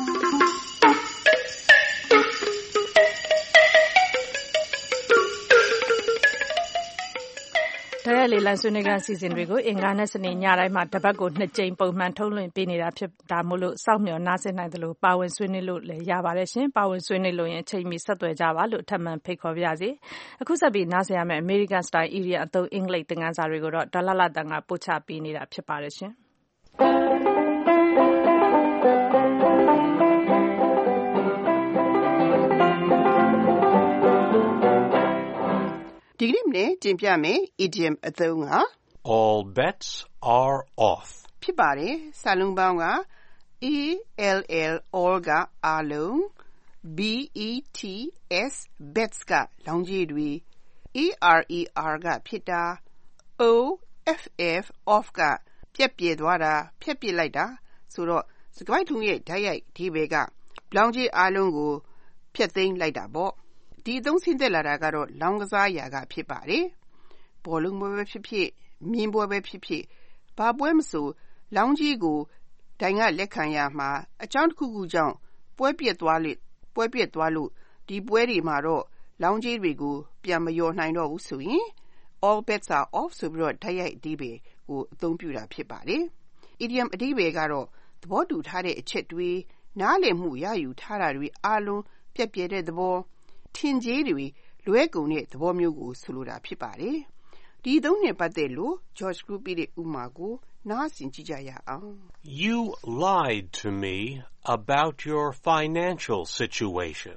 တိုက်ရိုက်လေလိုင်းဆွေးနွေးခန်းအစီအစဉ်တွေကိုအင်္ဂါနဲ့စနေညတိုင်းမှာတပတ်ကိုနှစ်ကြိမ်ပုံမှန်ထုတ်လွှင့်ပေးနေတာဖြစ်တာမို့လို့စောင့်မျှော်နားဆင်နိုင်သလိုပါဝင်ဆွေးနွေးလို့လည်းရပါတယ်ရှင်။ပါဝင်ဆွေးနွေးလို့ရင်အချိန်မီဆက်သွယ်ကြပါလို့ထပ်မံဖိတ်ခေါ်ပါရစေ။အခုဆက်ပြီးနားဆင်ရမယ့် American Style Idiom အသုံးအင်္ဂလိပ်သင်ခန်းစာတွေကိုတော့ဒေါ်လာလာတန်ကပို့ချပေးနေတာဖြစ်ပါတယ်ရှင်။ဒီကနေ့မနေ့တင်ပြမယ် idiom အသုံးက All bets are off ဖြစ်ပါတယ်။စာလုံးပေါင်းက A L L all ကအားလုံး B E T S bets ကလောင်းကြီးတွေ A R E R ကဖြစ်တာ O F F off ကပြက်ပြဲသွားတာဖြက်ပြစ်လိုက်တာဆိုတော့စကားထုံးရဲ့ဓာတ်ရိုက်ဒီဘဲကလောင်းကြီးအားလုံးကိုဖျက်သိမ်းလိုက်တာပေါ့ဒီအသုံးဆင်းသက်လာတာကတော့လောင်းကစားရာကဖြစ်ပါတယ်ဘောလုံးပွဲပဲဖြစ်ဖြစ်မြင်းပွဲပဲဖြစ်ဖြစ်ဘာပွဲမဆိုလောင်းကြီးကိုဒိုင်ကလက်ခံရမှာအကြောင်းတစ်ခုခုကြောင့်ပွဲပြက်သွားလို့ပွဲပြက်သွားလို့ဒီပွဲတွေမှာတော့လောင်းကြီးတွေကိုပြန်မလျော်နိုင်တော့ဘူးဆိုရင် all bets are off ဆိုပြီးတော့ဓာတ်ရိုက်အဓိပ္ပာယ်ကိုအသုံးပြုတာဖြစ်ပါတယ် idiom အဓိပ္ပာယ်ကတော့သဘောတူထားတဲ့အချက်တွေနားလည်မှုရယူထားတာတွေအားလုံးပြက်ပြဲတဲ့သဘောထင်ကြေးတွေလွဲကုန်တဲ့သဘောမျိုးကိုဆိုလိုတာဖြစ်ပါတယ်ဒီသုံးနဲ့ပတ်သက်လို့ George Group ရဲ့ဥမာကိုနားဆင်ကြည့်ကြရအောင် You lied to me about your financial situation.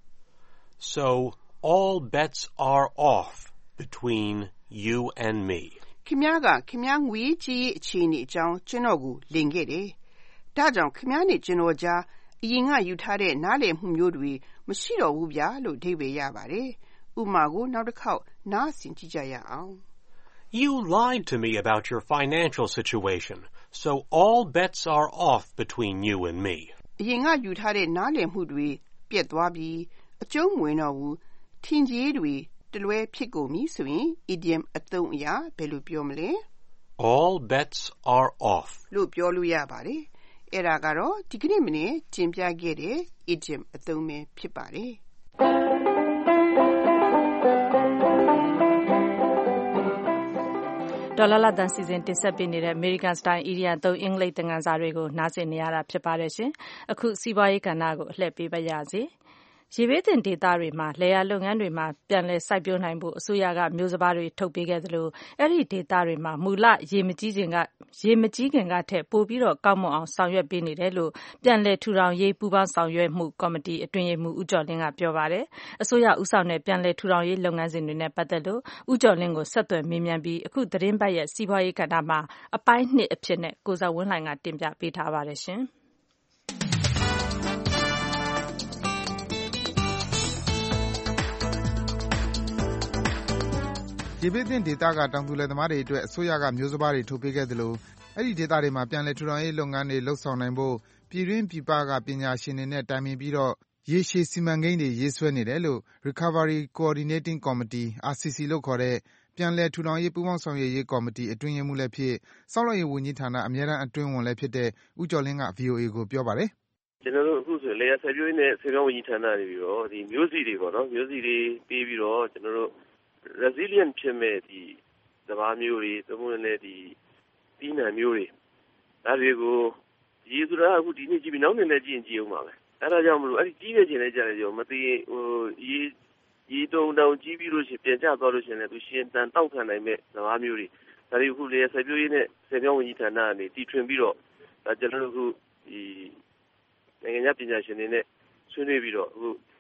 So all bets are off between you and me. ခင်ဗျားကခင်ဗျားငွေကြေးအခြေအနေအကြောင်းကျွန်တော်ကိုလင်ခဲ့တယ်။ဒါကြောင့်ခင်ဗျားနဲ့ကျွန်တော်ကြားအရင်ကယူထားတဲ့နားလည်မှုမျိုးတွေမရှိတော့ဘူးဗျာလို့အဓိပ္ပာယ်ရပါတယ်။ဥပမာကိုနောက်တစ်ခေါက်နားဆင်ကြည့်ကြရအောင် You lied to me about your financial situation. So all bets are off between you and me. အရင်ကယူထားတဲ့နားလည်မှုတွေပြတ်သွားပြီးအကျုံးမဝင်တော့ဘူးထင်ကြေးတွေတလွဲဖြစ်ကုန်ပြီဆိုရင် idiom အသုံးအရာဘယ်လိုပြောမလဲ All bets are off လို့ပြောလို့ရပါတယ်အဲ့ဒါကတော့ဒီကနေ့မနေ့ကျင်ပြခဲ့တဲ့ idiom အသုံးပဲဖြစ်ပါတယ်ဒေါ်လာလာတန်စီစဉ်တင်ဆက်ပေးနေတဲ့ American Style Idiom သုံးအင်္ဂလိပ်သင်ခန်းစာတွေကိုနားဆင်နေရတာဖြစ်ပါတယ်ရှင်အခုစီးပွားရေးကဏ္ဍကိုအလှည့်ပေးပါရစေရေဘေးသင့်ဒေသတွေမှာလယ်ယာလုပ်ငန်းတွေမှာပြန်လည်စိုက်ပျိုးနိုင်ဖို့အစိုးရကမျိုးစပါးတွေထုတ်ပေးခဲ့သလိုအဲ့ဒီဒေသတွေမှာမူလရေမကြီးခြင်းကရေမကြီးခင်ကထက်ပိုပြီးတော့ကောက်မွန်အောင်ဆောင်ရွက်ပေးနေတယ်လို့ပြန်လည်ထူထောင်ရေးပူးပေါင်းဆောင်ရွက်မှုကော်မတီအတွင်းရေးမှူးဦးကျော်လင်းကပြောပါတယ်အစိုးရဦးဆောင်တဲ့ပြန်လည်ထူထောင်ရေးလုပ်ငန်းစဉ်တွေနဲ့ပတ်သက်လို့ဦးကျော်လင်းကိုဆက်သွယ်မေးမြန်းပြီးအခုသတင်းပတ်ရဲ့စီးပွားရေးကဏ္ဍမှာအပိုင်းနှစ်အဖြစ်နဲ့ကိုဇော်ဝင်းလှိုင်ကတင်ပြပေးထားပါတယ်ရှင်ရေဘေးသင့်ဒေသကတောင်သူလယ်သမားတွေအတွက်အစိုးရကမျိုးစပါးတွေထုတ်ပေးခဲ့သလိုအဲ့ဒီဒေသတွေမှာပြန်လည်ထူထောင်ရေးလုပ်ငန်းတွေလှုပ်ဆောင်နိုင်ဖို့ပြည်တွင်းပြည်ပကပညာရှင်တွေနဲ့တိုင်ပင်ပြီးတော့ရေရှည်စီမံကိန်းတွေရေးဆွဲနေတယ်လို့ Recovery Coordinating Committee R C C လို့ခေါ်တဲ့ပြန်လည်ထူထောင်ရေးပူးပေါင်းဆောင်ရွက်ရေးကော်မတီအတွင်းရေးမှူးလည်းဖြစ်စောင့်ရှောက်ရေးဝန်ကြီးဌာနအမြဲတမ်းအတွင်းဝန်လည်းဖြစ်တဲ့ဦးကျော်လင်းက ဗီအိုအေ ကိုပြောပါတယ်ကျွန်တော်တို့အခုဆိုလေယာစိုက်ပျိုးရေးနဲ့ဆေးကောင်းဝန်ကြီးဌာနနေပြီးတော့ဒီမျိုးစီတွေပေါ့နော်မျိုးစီတွေပြီးပြီးတော့ကျွန်တော်တို့ resilient ဖြစ်မဲ့ဒီစပါးမျိုးတွေသို့မဟုတ်လည်းဒီပြီးနှံမျိုးတွေဒါတွေကိုရေဆိုတာအခုဒီနေ့ကြည့်ပြီးနောက်နေ့လည်းကြည့်ရင်ကြည့်အောင်ပါပဲအဲ့ဒါကြောင့်မလို့အဲ့ဒီကြီးနေခြင်းလည်းကြားတယ်ကြောမသိဟိုရေရေတုံတောင်ကြီးပြီးလို့ရှိရင်ပြန်ကျသွားလို့ရှိရင်လည်းသူရှင်တန်တောက်ခံနိုင်မဲ့စပါးမျိုးတွေဒါတွေအခုလေစိုက်ပျိုးရေးနဲ့ဆေးကောင်းဝန်ကြီးဌာနကနေတည်ထွင်ပြီးတော့ဒါကျွန်တော်တို့အခုဒီနိုင်ငံခြားပညာရှင်တွေနဲ့ဆွေးနွေးပြီးတော့အခု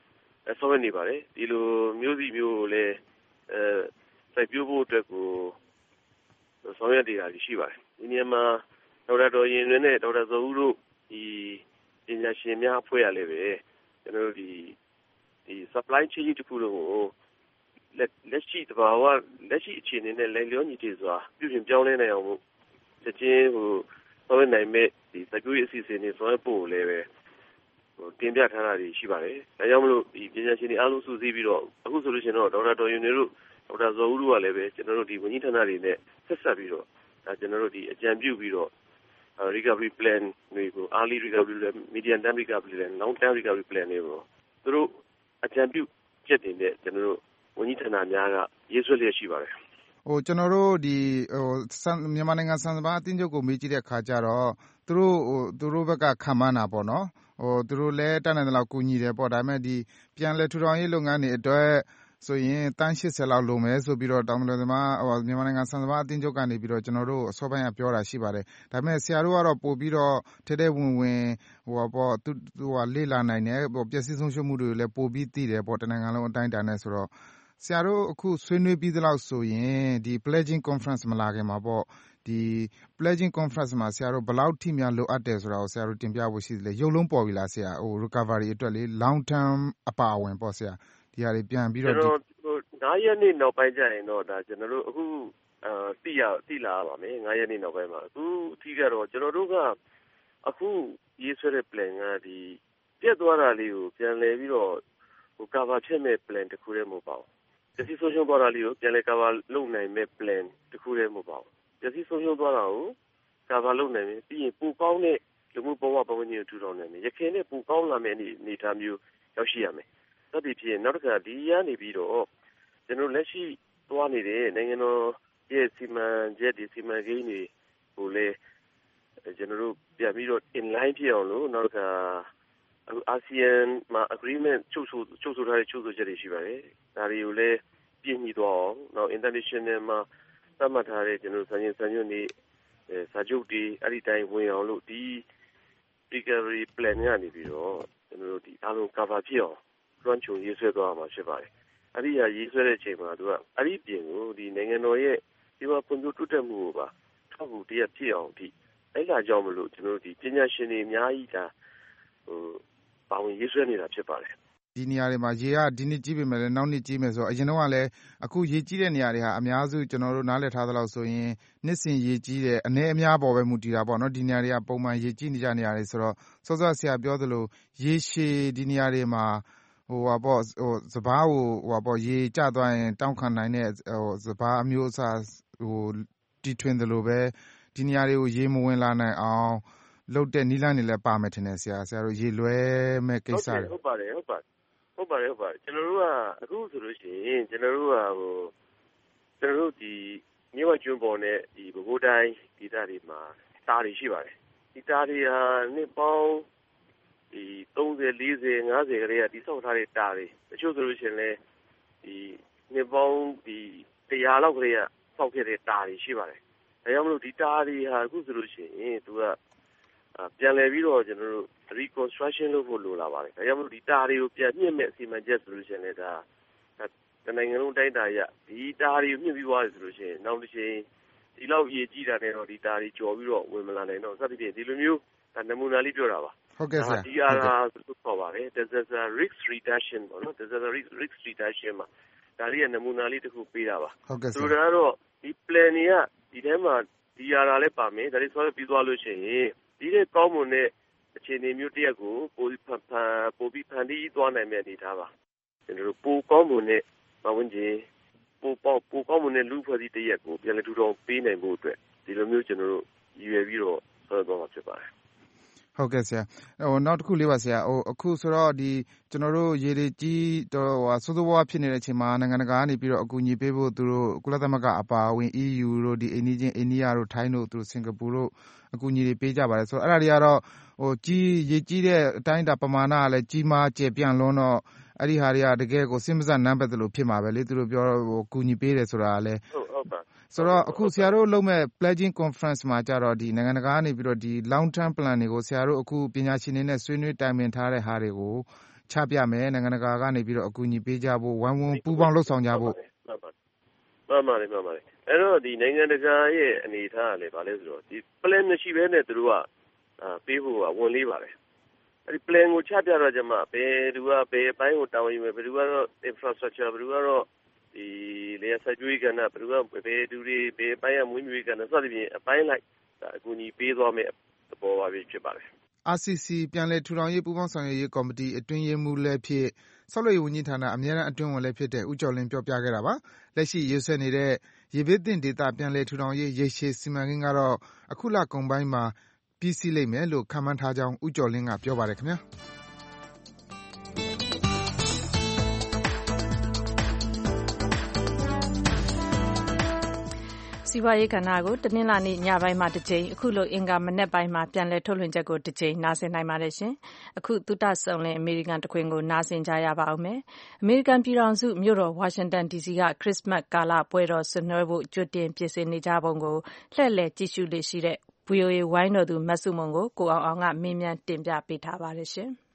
ဆောက်ရွက်နေပါတယ်ဒီလိုမျိုးစီမျိုးကိုလည်းအဲစိုက်ပျိုးဖို့အတွက်ကိုဆောင်ရွက်နေတာရှိပါတယ်ဒီနေရာမှာဒေါက်တာတော်ရင်လွင်နဲ့ဒေါက်တာဇော်ဦးတို့ဒီပညာရှင်များအဖွဲ့ရလည်းပဲကျွန်တော်တို့ဒီဒီ supply chain တခုလုံးကိုလက်ရှိတဘာဝလက်ရှိအခြေအနေနဲ့လည်းလျောညီတည်စွာပြုပြင်ပြောင်းလဲနိုင်အောင်လို့ချက်ချင်းဟိုဆောင်ရွက်နိုင်မဲ့ဒီစိုက်ပျိုးရေးအစီအစဉ်တွေဆောင်ရွက်ဖို့လည်းပဲဟိုတင်ပြထားတာတွေရှိပါတယ်။ဒါကြောင့်မလို့ဒီပညာရှင်တွေအားလုံးစုစည်းပြီးတော့အခုဆိုလို့ရှိရင်တော့ဒေါက်တာတော်ရင်တွေတို့ဒေါက်တာဇော်ဦးတို့ကလည်းပဲကျွန်တော်တို့ဒီဝန်ကြီးဌာနတွေနဲ့ဆက်ဆက်ပြီးတော့ဒါကျွန်တော်တို့ဒီအကြံပြုပြီးတော့ recovery plan တွေကို early recovery plan, medium term recovery plan, long term recovery plan တွေကိုသူတို့အကြံပြုချက်တွေနဲ့ကျွန်တော်တို့ဝန်ကြီးဌာနများကရေးဆွဲလျက်ရှိပါတယ်ဟိုကျွန်တော်တို့ဒီဟိုမြန်မာနိုင်ငံစံစဘာအသင်းချုပ်ကိုမေးကြည့်တဲ့အခါကျတော့သူတို့ဟိုသူတို့ဘက်ကခံမှန်းတာပေါ့နော်ဟိုသူတို့လည်းတတ်နိုင်တဲ့လောက်ကူညီတယ်ပေါ့ဒါပေမဲ့ဒီပြန်လဲထူထောင်ရေးလုပ်ငန်းတွေအတွက်ဆိုရင်တန်းeightyလောက်လိုမယ်ဆိုပြီးတော့တောင်တလသမားဟိုမြန်မာနိုင်ငံစံစဘာအသင်းချုပ်ကနေပြီးတော့ကျွန်တော်တို့အစောပိုင်းကပြောတာရှိပါတယ်ဒါပေမဲ့ဆရာတို့ကတော့ပို့ပြီးတော့ထဲထဲဝင်ဝင်ဟိုပေါ့သူဟိုလေ့လာနိုင်တယ်ဟိုပျက်စီးဆုံးရှုံးမှုတွေလည်းပို့ပြီးသိတယ်ပေါ့တနိုင်ငံလုံးအတိုင်းအတာနဲ့ဆိုတော့ဆရာတို့အခုဆွေးနွေးပြီးသလောက်ဆိုရင်ဒီ pledging conference မလာခင်မှာပေါ့ဒီ pledging conference မှာဆရာတို့ဘယ်လောက်ထိများလိုအပ်တယ်ဆိုတာကိုဆရာတို့တင်ပြဖို့ရှိသလဲရုပ်လုံးပေါ်ပြီလားဆရာဟို recovery အတွက်လေ long term အပါအဝင်ပေါ့ဆရာဒီဟာတွေပြန်ပြီးတော့ကျွန်တော်nineရက်နေ့နောက်ပိုင်းကျရင်တော့ဒါကျွန်တော်တို့အခုအာသိရသိလာပါမယ်nineရက်နေ့နောက်ပိုင်းမှာအခုအထိကတော့ကျွန်တော်တို့ကအခုရေးဆွဲတဲ့ plan ကဒီပြတ်သွားတာလေးကိုပြန်လဲပြီးတော့ဟို cover ဖြစ်မဲ့ plan တစ်ခုတည်းမဟုတ်ပါဘူးပျက်စီးဆုံးရှုံးသွားတာလေးကိုပြန်လဲ cover လုပ်နိုင်မဲ့ plan တစ်ခုတည်းမဟုတ်ပါဘူးပျက်စီးဆုံးရှုံးသွားတာကို cover လုပ်နိုင်မယ်ပြီးရင်ပိုကောင်းတဲ့လူမှုဘဝပတ်ဝန်းကျင်ကိုထူထောင်နိုင်မယ်ရခိုင်နဲ့ပိုကောင်းလာမယ့်အနေအထားမျိုးရောက်ရှိရမယ်သက်တည်ဖြစ်နောက်တစ်ခါဒီရနေပြီးတော့ကျွန်တော်လက်ရှိသွားနေတဲ့နိုင်ငံတော်ရဲ့စီမံချက်ဒီစီမံကိန်းတွေကိုလည်းကျွန်တော်တို့ပြန်ပြီးတော့ in line ဖြစ်အောင်လို့နောက်တစ်ခါအခု အာဆီယံမှာ agreement ချုပ်ဆိုချုပ်ဆိုထားတဲ့ချုပ်ဆိုချက်တွေရှိပါတယ်ဒါတွေကိုလည်းပြည့်မီသွားအောင်နောက် international မှာသတ်မှတ်ထားတဲ့ကျွန်တော်စံချိန်စံညွှန်းတွေအဲစာချုပ်တွေအဲ့ဒီတိုင်းဝင်အောင်လို့ဒီ recovery plan ကနေပြီးတော့ကျွန်တော်တို့ဒီအားလုံး cover ဖြစ်အောင်လွှမ်းခြုံရေးဆွဲသွားမှာဖြစ်ပါတယ်အဲ့ဒီဟာရေးဆွဲတဲ့အချိန်မှာသူကအဲ့ဒီပြင်ကိုဒီနိုင်ငံတော်ရဲ့ဒီမှာဖွံ့ဖြိုးတိုးတက်မှုကိုပါထောက်ကူတရက်ဖြစ်အောင်ဒီအဲ့ဒါကြောင့်မလို့ကျွန်တော်တို့ဒီပညာရှင်တွေအများကြီးဒါဟိုပါဝင်ရေးဆွဲနေတာဖြစ်ပါတယ်ဒီနေရာတွေမှာရေကဒီနှစ်ကြီးပေမဲ့လည်းနောက်နှစ်ကြီးမယ်ဆိုတော့အရင်တော့ကလည်းအခုရေကြီးတဲ့နေရာတွေဟာအများစုကျွန်တော်တို့နားလည်ထားသလောက်ဆိုရင်နှစ်စဉ်ရေကြီးတဲ့အနေအများပေါ်ပဲမူတည်တာပေါ့နော်ဒီနေရာတွေကပုံမှန်ရေကြီးနေကြနေရတယ်ဆိုတော့စောစောဆရာပြောသလိုရေရှည်ဒီနေရာတွေမှာဟိုဟာပေါ့ဟိုစပားကိုဟိုဟာပေါ့ရေကျသွားရင်တောင်းခံနိုင်တဲ့ဟိုစပားအမျိုးအစားဟိုတီထွင်သလိုပဲဒီနေရာတွေကိုရေမဝင်လာနိုင်အောင်လုတ်တဲ့နီးလန်းတွေလည်းပါမယ်ထင်တယ်ဆရာဆရာတို့ရေလွဲမဲ့ကိစ္စတွေဟုတ်ပါတယ်ဟုတ်ပါတယ်ဟုတ်ပါတယ်ဟုတ်ပါတယ်ကျွန်တော်တို့ကအခုဆိုလို့ရှိရင်ကျွန်တော်တို့ကဟိုကျွန်တော်တို့ဒီမြို့ဝကျွန်းပေါ်နဲ့ဒီဘကိုးတိုင်းဒေသတွေမှာတားတွေရှိပါတယ်ဒီတားတွေဟာနှစ်ပေါင်းဒီthirty forty fiftyကလေးကတိစောက်ထားတဲ့တားတွေတချို့ဆိုလို့ရှိရင်လည်းဒီနှစ်ပေါင်းဒီone hundredလောက်ကလေးကစောက်ခဲ့တဲ့တားတွေရှိပါတယ်ဒါကြောင့်မလို့ဒီတားတွေဟာအခုဆိုလို့ရှိရင်သူကပြန်လည်ပြီးတော့ကျွန်တော်တို့ reconstruction လုပ်ဖို့လိုလာပါတယ်ဒါကြောင့်မလို့ဒီတားတွေကိုပြန်မြင့်မဲ့အစီအမံချက်ဆိုလို့ရှိရင်လည်းဒါတနိုင်ငံလုံးတိုင်းတာရဒီတားတွေကိုမြင့်ပြီးသွားတယ်ဆိုလို့ရှိရင်နောက်တစ်ချိန်ဒီလောက်ရေကြီးတာနဲ့တော့ဒီတားတွေကြော်ပြီးတော့ဝင်မလာနိုင်တော့စသဖြင့်ဒီလိုမျိုးနမူနာလေးပြောတာပါဟုတ်ကဲ့ဆရာဒီအားလားဆိုခေါ်ပါတယ် disaster risk reduction ပေါ့နော် disaster risk reduction မှာဒါလေးကနမူနာလေးတစ်ခုပေးတာပါဟုတ်ကဲ့ဆရာဆိုတော့ဒီ plan တွေကဒီထဲမှာဒီအားလားလည်းပါမယ်ဒါလေးဆွဲပြီးသွားလို့ရှိရင်ဒီတဲ့ကောင်းမွန်တဲ့အခြေအနေမျိုးတစ်ရပ်ကိုပိုပြီးဖန်ပိုပြီးဖန်တီးသွားနိုင်မယ့်အနေထားပါကျွန်တော်တို့ပိုကောင်းမွန်တဲ့မဝင်ကြီးပိုပေါ့ပိုကောင်းမွန်တဲ့လူဖွဲ့စည်းတစ်ရပ်ကိုပြန်လည်ထူထောင်ပေးနိုင်ဖို့အတွက်ဒီလိုမျိုးကျွန်တော်တို့ရည်ရွယ်ပြီးတော့ဆွဲသွားမှာဖြစ်ပါတယ်ဟုတ်ကဲ့ဆရာဟိုနောက်တစ်ခုလေးပါဆရာဟိုအခုဆိုတော့ဒီကျွန်တော်တို့ရေတွေကြီးတော့ဟိုစိုးစိုးဝါးဖြစ်နေတဲ့အချိန်မှာနိုင်ငံတကာကနေပြီးတော့အကူအညီပေးဖို့သူတို့ကုလသမဂ္ဂအပါအဝင် E U တို့ဒီအိန္ဒိချင်းအိန္ဒိယတို့ထိုင်းတို့သူတို့စင်ကာပူတို့အကူအညီတွေပေးကြပါတယ်ဆိုတော့အဲ့ဒါတွေကတော့ဟိုကြီးရေကြီးတဲ့အတိုင်းအတာပမာဏကလည်းကြီးမားကျယ်ပြန့်လွန်းတော့အဲ့ဒီဟာတွေကတကယ်ကိုစဉ်းမစားနမ်းပတ်တယ်လို့ဖြစ်မှာပဲလေသူတို့ပြောဟိုကူညီပေးတယ်ဆိုတာကလည်းဟုတ်ဟုတ်ပါဆိုတော့အခုဆရာတို့လုပ်မဲ့ pledging conference မှာကြတော့ဒီနိုင်ငံတကာကနေပြီးတော့ဒီ long term plan တွေကိုဆရာတို့အခုပညာရှင်တွေနဲ့ဆွေးနွေးတိုင်ပင်ထားတဲ့ဟာတွေကိုချပြမယ်နိုင်ငံတကာကနေပြီးတော့အကူအညီပေးကြဖို့ဝိုင်းဝန်းပူးပေါင်းလှုပ်ဆောင်ကြဖို့မှန်ပါတယ်မှန်ပါတယ်အဲ့တော့ဒီနိုင်ငံတကာရဲ့အနေအထားကလည်းဗာလဲဆိုတော့ဒီ plan မရှိဘဲနဲ့သူတို့ကအာပေးဖို့ကဝန်လေးပါတယ်အဲ့ဒီ plan ကိုချပြတော့ကြမှာဘယ်သူကဘယ်အပိုင်းကိုတာဝန်ယူမယ်ဘယ်သူကတော့ infrastructure ဘယ်သူကတော့ဒီလေယာဉ်စိုက်ပျိုးရေးကဏ္ဍဘယ်သူကဘယ်သူတွေဘယ်အပိုင်းကမွေးမြူရေးကဏ္ဍစသဖြင့်အပိုင်းလိုက်အကူအညီပေးသွားမယ်သဘောပါပဲဖြစ်ပါတယ် R C C ပြန်လည်ထူထောင်ရေးပူးပေါင်းဆောင်ရွက်ရေးကော်မတီအတွင်းရေးမှူးလည်းဖြစ်ဆောက်လုပ်ရေးဝန်ကြီးဌာနအမြဲတမ်းအတွင်းဝန်လည်းဖြစ်တဲ့ဦးကျော်လင်းပြောပြခဲ့တာပါလက်ရှိရေးဆွဲနေတဲ့ရေဘေးသင့်ဒေသပြန်လည်ထူထောင်ရေးရေရှည်စီမံကိန်းကတော့အခုလကုန်ပိုင်းမှာပြီးစီးလိမ့်မယ်လို့ခန့်မှန်းထားကြောင်းဦးကျော်လင်းကပြောပါတယ်ခင်ဗျာစီးပွားရေးကဏ္ဍကိုတနင်္လာနေ့ညပိုင်းမှာတစ်ကြိမ်အခုလိုအင်္ဂါမနက်ပိုင်းမှာပြန်လည်ထုတ်လွှင့်ချက်ကိုတစ်ကြိမ်နားဆင်နိုင်ပါတယ်ရှင်။အခုသုတစုံလင်အမေရိကန်တခွင်ကိုနားဆင်ကြရပါအောင်မယ်။အမေရိကန်ပြည်ထောင်စုမြို့တော်ဝါရှင်တန်ဒီစီကခရစ်စမတ်ကာလပွဲတော်ဆင်နွှဲဖို့ကြိုတင်ပြင်ဆင်နေကြပုံကိုလှည့်လည်ကြည့်ရှုလေ့ရှိတဲ့ V O A ဝိုင်းတော်သူမဆုမွန်ကိုကိုအောင်အောင်ကမေးမြန်းတင်ပြပေးထားပါတယ်ရှင်။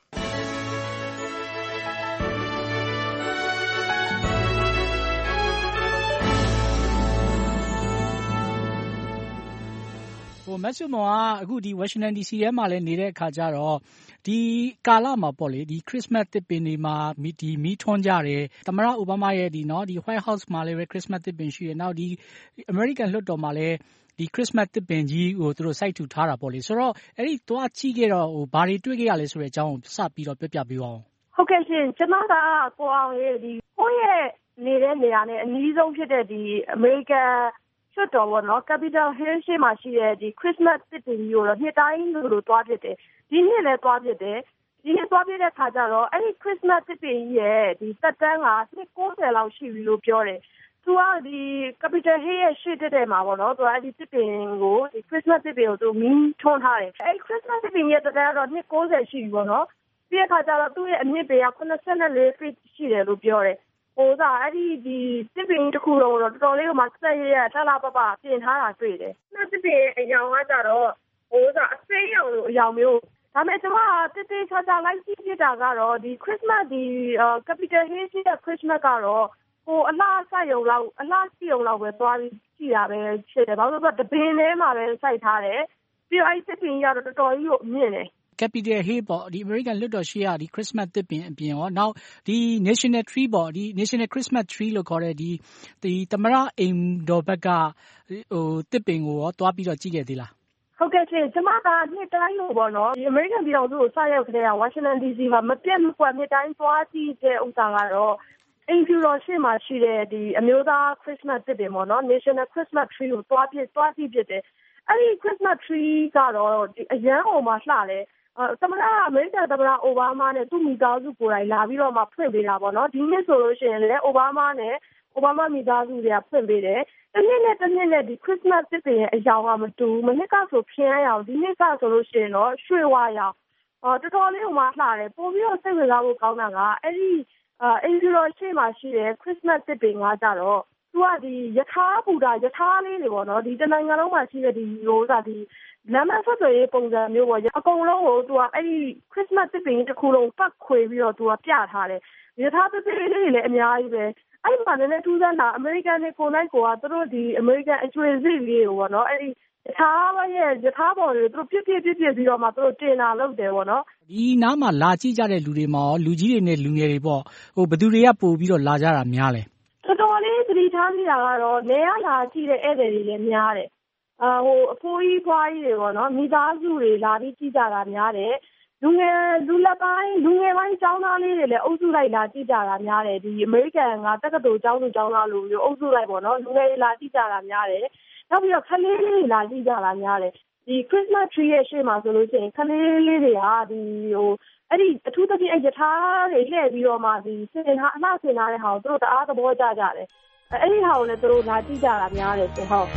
ဟိုမက်ဆုမောကအခုဒီ Washington ဒီ စီ ထဲမှာလည်းနေတဲ့အခါကျတော့ဒီကာလမှာပေါ့လေဒီ Christmas သစ်ပင်တွေမှာဒီမီးထွန်းကြတယ်သမ္မတအိုဘားမားရဲ့ဒီနော်ဒီ White House မှာလည်းပဲ Christmas သစ်ပင်ရှိတယ်နောက်ဒီ American လွှတ်တော်မှာလည်းဒီ Christmas သစ်ပင်ကြီးကိုသူတို့စိုက်ထူထားတာပေါ့လေဆိုတော့အဲ့ဒီသွားကြည့်ခဲ့တော့ဟိုဘာတွေတွေ့ခဲ့ရလဲဆိုတဲ့အကြောင်းကိုစပြီးတော့ပြပြပေးပါဦးဟုတ်ကဲ့ရှင်ကျွန်မကကိုအောင်ရဲ့ဒီကိုယ့်ရဲ့နေတဲ့နေရာနဲ့အနည်းဆုံးဖြစ်တဲ့ဒီ Americanလွှတ်တော်ပေါ့နော် Capitol Hill ရှိမှရှိတဲ့ဒီ Christmas သစ်ပင်ကြီးကိုတော့နှစ်တိုင်းလိုသွားဖြစ်တယ်ဒီနှစ်လည်းသွားဖြစ်တယ်ဒီနှစ်သွားဖြစ်တဲ့ခါကျတော့အဲ့ဒီ Christmas သစ်ပင်ကြီးရဲ့ဒီသက်တမ်းကနှစ်၉၀လောက်ရှိပြီလို့ပြောတယ်သူကဒီ Capitol Hill ရဲ့ရှေ့တက်တဲ့မှာပေါ့နော်သူကအဲ့ဒီသစ်ပင်ကိုဒီ Christmas သစ်ပင်ကိုသူမီးထွန်းထားတယ်အဲ့ Christmas သစ်ပင်ရဲ့သက်တမ်းကတော့နှစ်၉၀ရှိပြီပေါ့နော်ပြီးတဲ့ခါကျတော့သူ့ရဲ့အမြင့်ပေက၇၄ feet ရှိတယ်လို့ပြောတယ်ဟိုကအဲ့ဒီဒီစစ်ပင်တစ်ခုလုံးတော့တော်တော်လေးကမှဆက်ရရထလာပပပြင်ထားတာတွေ့တယ်။နှစ်စစ်ပင်အယောင်ကကြတော့ဟိုကအစိမ်းရောင်လိုအယောင်မျိုးဒါပေမဲ့ကျွန်မတိတိကျကျလိုက်ကြည့်ပြတာကတော့ဒီ Christmas ဒီ Capitol Hill ရှိတဲ့ Christmas ကတော့ဟိုအလားဆက်ရုံလောက်အလားစီရုံလောက်ပဲသွားပြီးကြည့်တာပဲဖြစ်တယ်။ဘာလို့လဲဆိုတော့တပင်ထဲမှာပဲစိုက်ထားတယ်။ပြီးတော့အဲ့စစ်ပင်ကြီးကတော့တော်တော်ကြီးကိုမြင့်တယ်။ Capitol Hill ပေါ့ဒီ American လွှတ်တော်ရှိရဒီ Christmas သစ်ပင်အပြင်ရောနောက်ဒီ National Tree ပေါ့ဒီ National Christmas Tree လို့ခေါ်တဲ့ဒီဒီသမ္မတအိမ်တော်ဘက်ကဟိုသစ်ပင်ကိုရောတွားပြီးတော့ကြည့်ခဲ့သေးလားဟုတ်ကဲ့ရှင်ကျွန်မကနှစ်တိုင်းလို့ပေါ့နော်ဒီ American ပြည်တော်စုကိုစရောက်ခဲ့တဲ့ Washington D C မှာမပြတ်မကွက်နှစ်တိုင်းသွားကြည့်တဲ့ဥစ္စာကတော့အိမ်ဖြူတော်ရှိမှရှိတဲ့ဒီအမျိုးသား Christmas သစ်ပင်ပေါ့နော် National Christmas Tree ကိုတွားပြတွားကြည့်ဖြစ်တယ်အဲ့ဒီ Christmas Tree ကတော့ဒီအရန်ဟိုမှာလှတယ်သမ္မတအမေရိကန်သမ္မတအိုဘားမားနဲ့သူ့မိသားစုကိုယ်တိုင်လာပြီးတော့မှဖွင့်ပေးတာပေါ့နော်ဒီနှစ်ဆိုလို့ရှိရင်လည်းအိုဘားမားနဲ့အိုဘားမားမိသားစုတွေကဖွင့်ပေးတယ်တနှစ်နဲ့တနှစ်နဲ့ဒီ Christmas သစ်ပင်ရဲ့အရောင်ကမတူမနှစ်ကဆိုဖျန်းရောင်ဒီနှစ်ကဆိုလို့ရှိရင်တော့ရွှေဝါရောင်အော်တော်တော်လေးဟိုမှာလှတယ်ပို့ပြီးတော့စိတ်ဝင်စားဖို့ကောင်းတာကအဲ့ဒီအင်ဂျီရောရှေ့မှာရှိတဲ့ Christmas သစ်ပင်ကကြတော့သူကဒီယထာဘူတာယထာလေးတွေပေါ့နော်ဒီတနိုင်ငံလုံးမှာရှိတဲ့ဒီဟိုစားဒီလမ်းမဆက်သွယ်ရေးပုံစံမျိုးပေါ့အကုန်လုံးကိုသူကအဲ့ဒီ Christmas သစ်ပင်တစ်ခုလုံးပတ်ခွေပြီးတော့သူကပြထားတယ်။ယထာသစ်ပင်လေးတွေလည်းအများကြီးပဲ။အဲ့ဒီမှာလည်းထူးဆန်းတာ American တွေကိုနိုင်ကိုကသူတို့ဒီ American အကျွေးစိလေးကိုပေါ့နော်အဲ့ဒီယထာရဲ့ယထာပေါ်တွေသူတို့ပြည့်ပြည့်ပြည့်ပြည့်ပြီးတော့မှသူတို့တင်တာလုပ်တယ်ပေါ့နော်။ဒီနားမှာလာကြည့်ကြတဲ့လူတွေမှာလူကြီးတွေနဲ့လူငယ်တွေပေါ့ဟိုဘယ်သူတွေကပို့ပြီးတော့လာကြတာများလဲ။တော်တော်လေးသတိထားကြည့်တာကတော့နေရလာကြည့်တဲ့ဧည့်သည်တွေလည်းများတယ်။အာဟိုအဖိုးကြီးဖွားကြီးတွေပေါ့နော်မိသားစုတွေလာပြီးကြည့်ကြတာများတယ်လူငယ်လူလက်ပိုင်းလူငယ်ပိုင်းကျောင်းသားလေးတွေလည်းအုပ်စုလိုက်လာကြည့်ကြတာများတယ်ဒီ American ကတက္ကသိုလ်ကျောင်းသူကျောင်းသားလူမျိုးအုပ်စုလိုက်ပေါ့နော်လူငယ်တွေလာကြည့်ကြတာများတယ်နောက်ပြီးတော့ခလေးလေးတွေလာကြည့်ကြတာများတယ်ဒီ Christmas tree ရဲ့ရှေ့မှာဆိုလို့ရှိရင်ခလေးလေးတွေကဒီဟိုအဲ့ဒီအထူးသဖြင့်အယထာတွေလှည့်ပြီးတော့မှဒီစင်ထားအလှဆင်ထားတဲ့ဟာကိုသူတို့တအားသဘောကျကြတယ်အဲ့ဒီဟာကိုလည်းသူတို့လာကြည့်ကြတာများတယ်ဆိုဟုတ်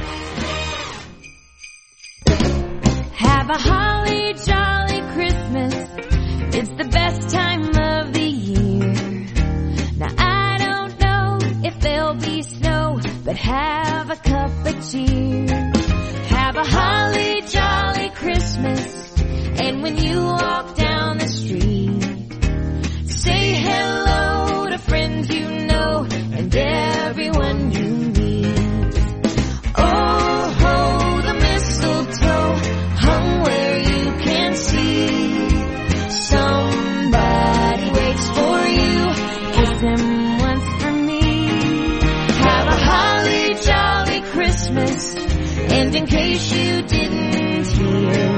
Have a holly jolly Christmas. It's the best time of the year. Now I don't know if there'll be snow, but have a cup of cheer. Have a holly jolly Christmas. And when you walk down the street, And in case you didn't hear,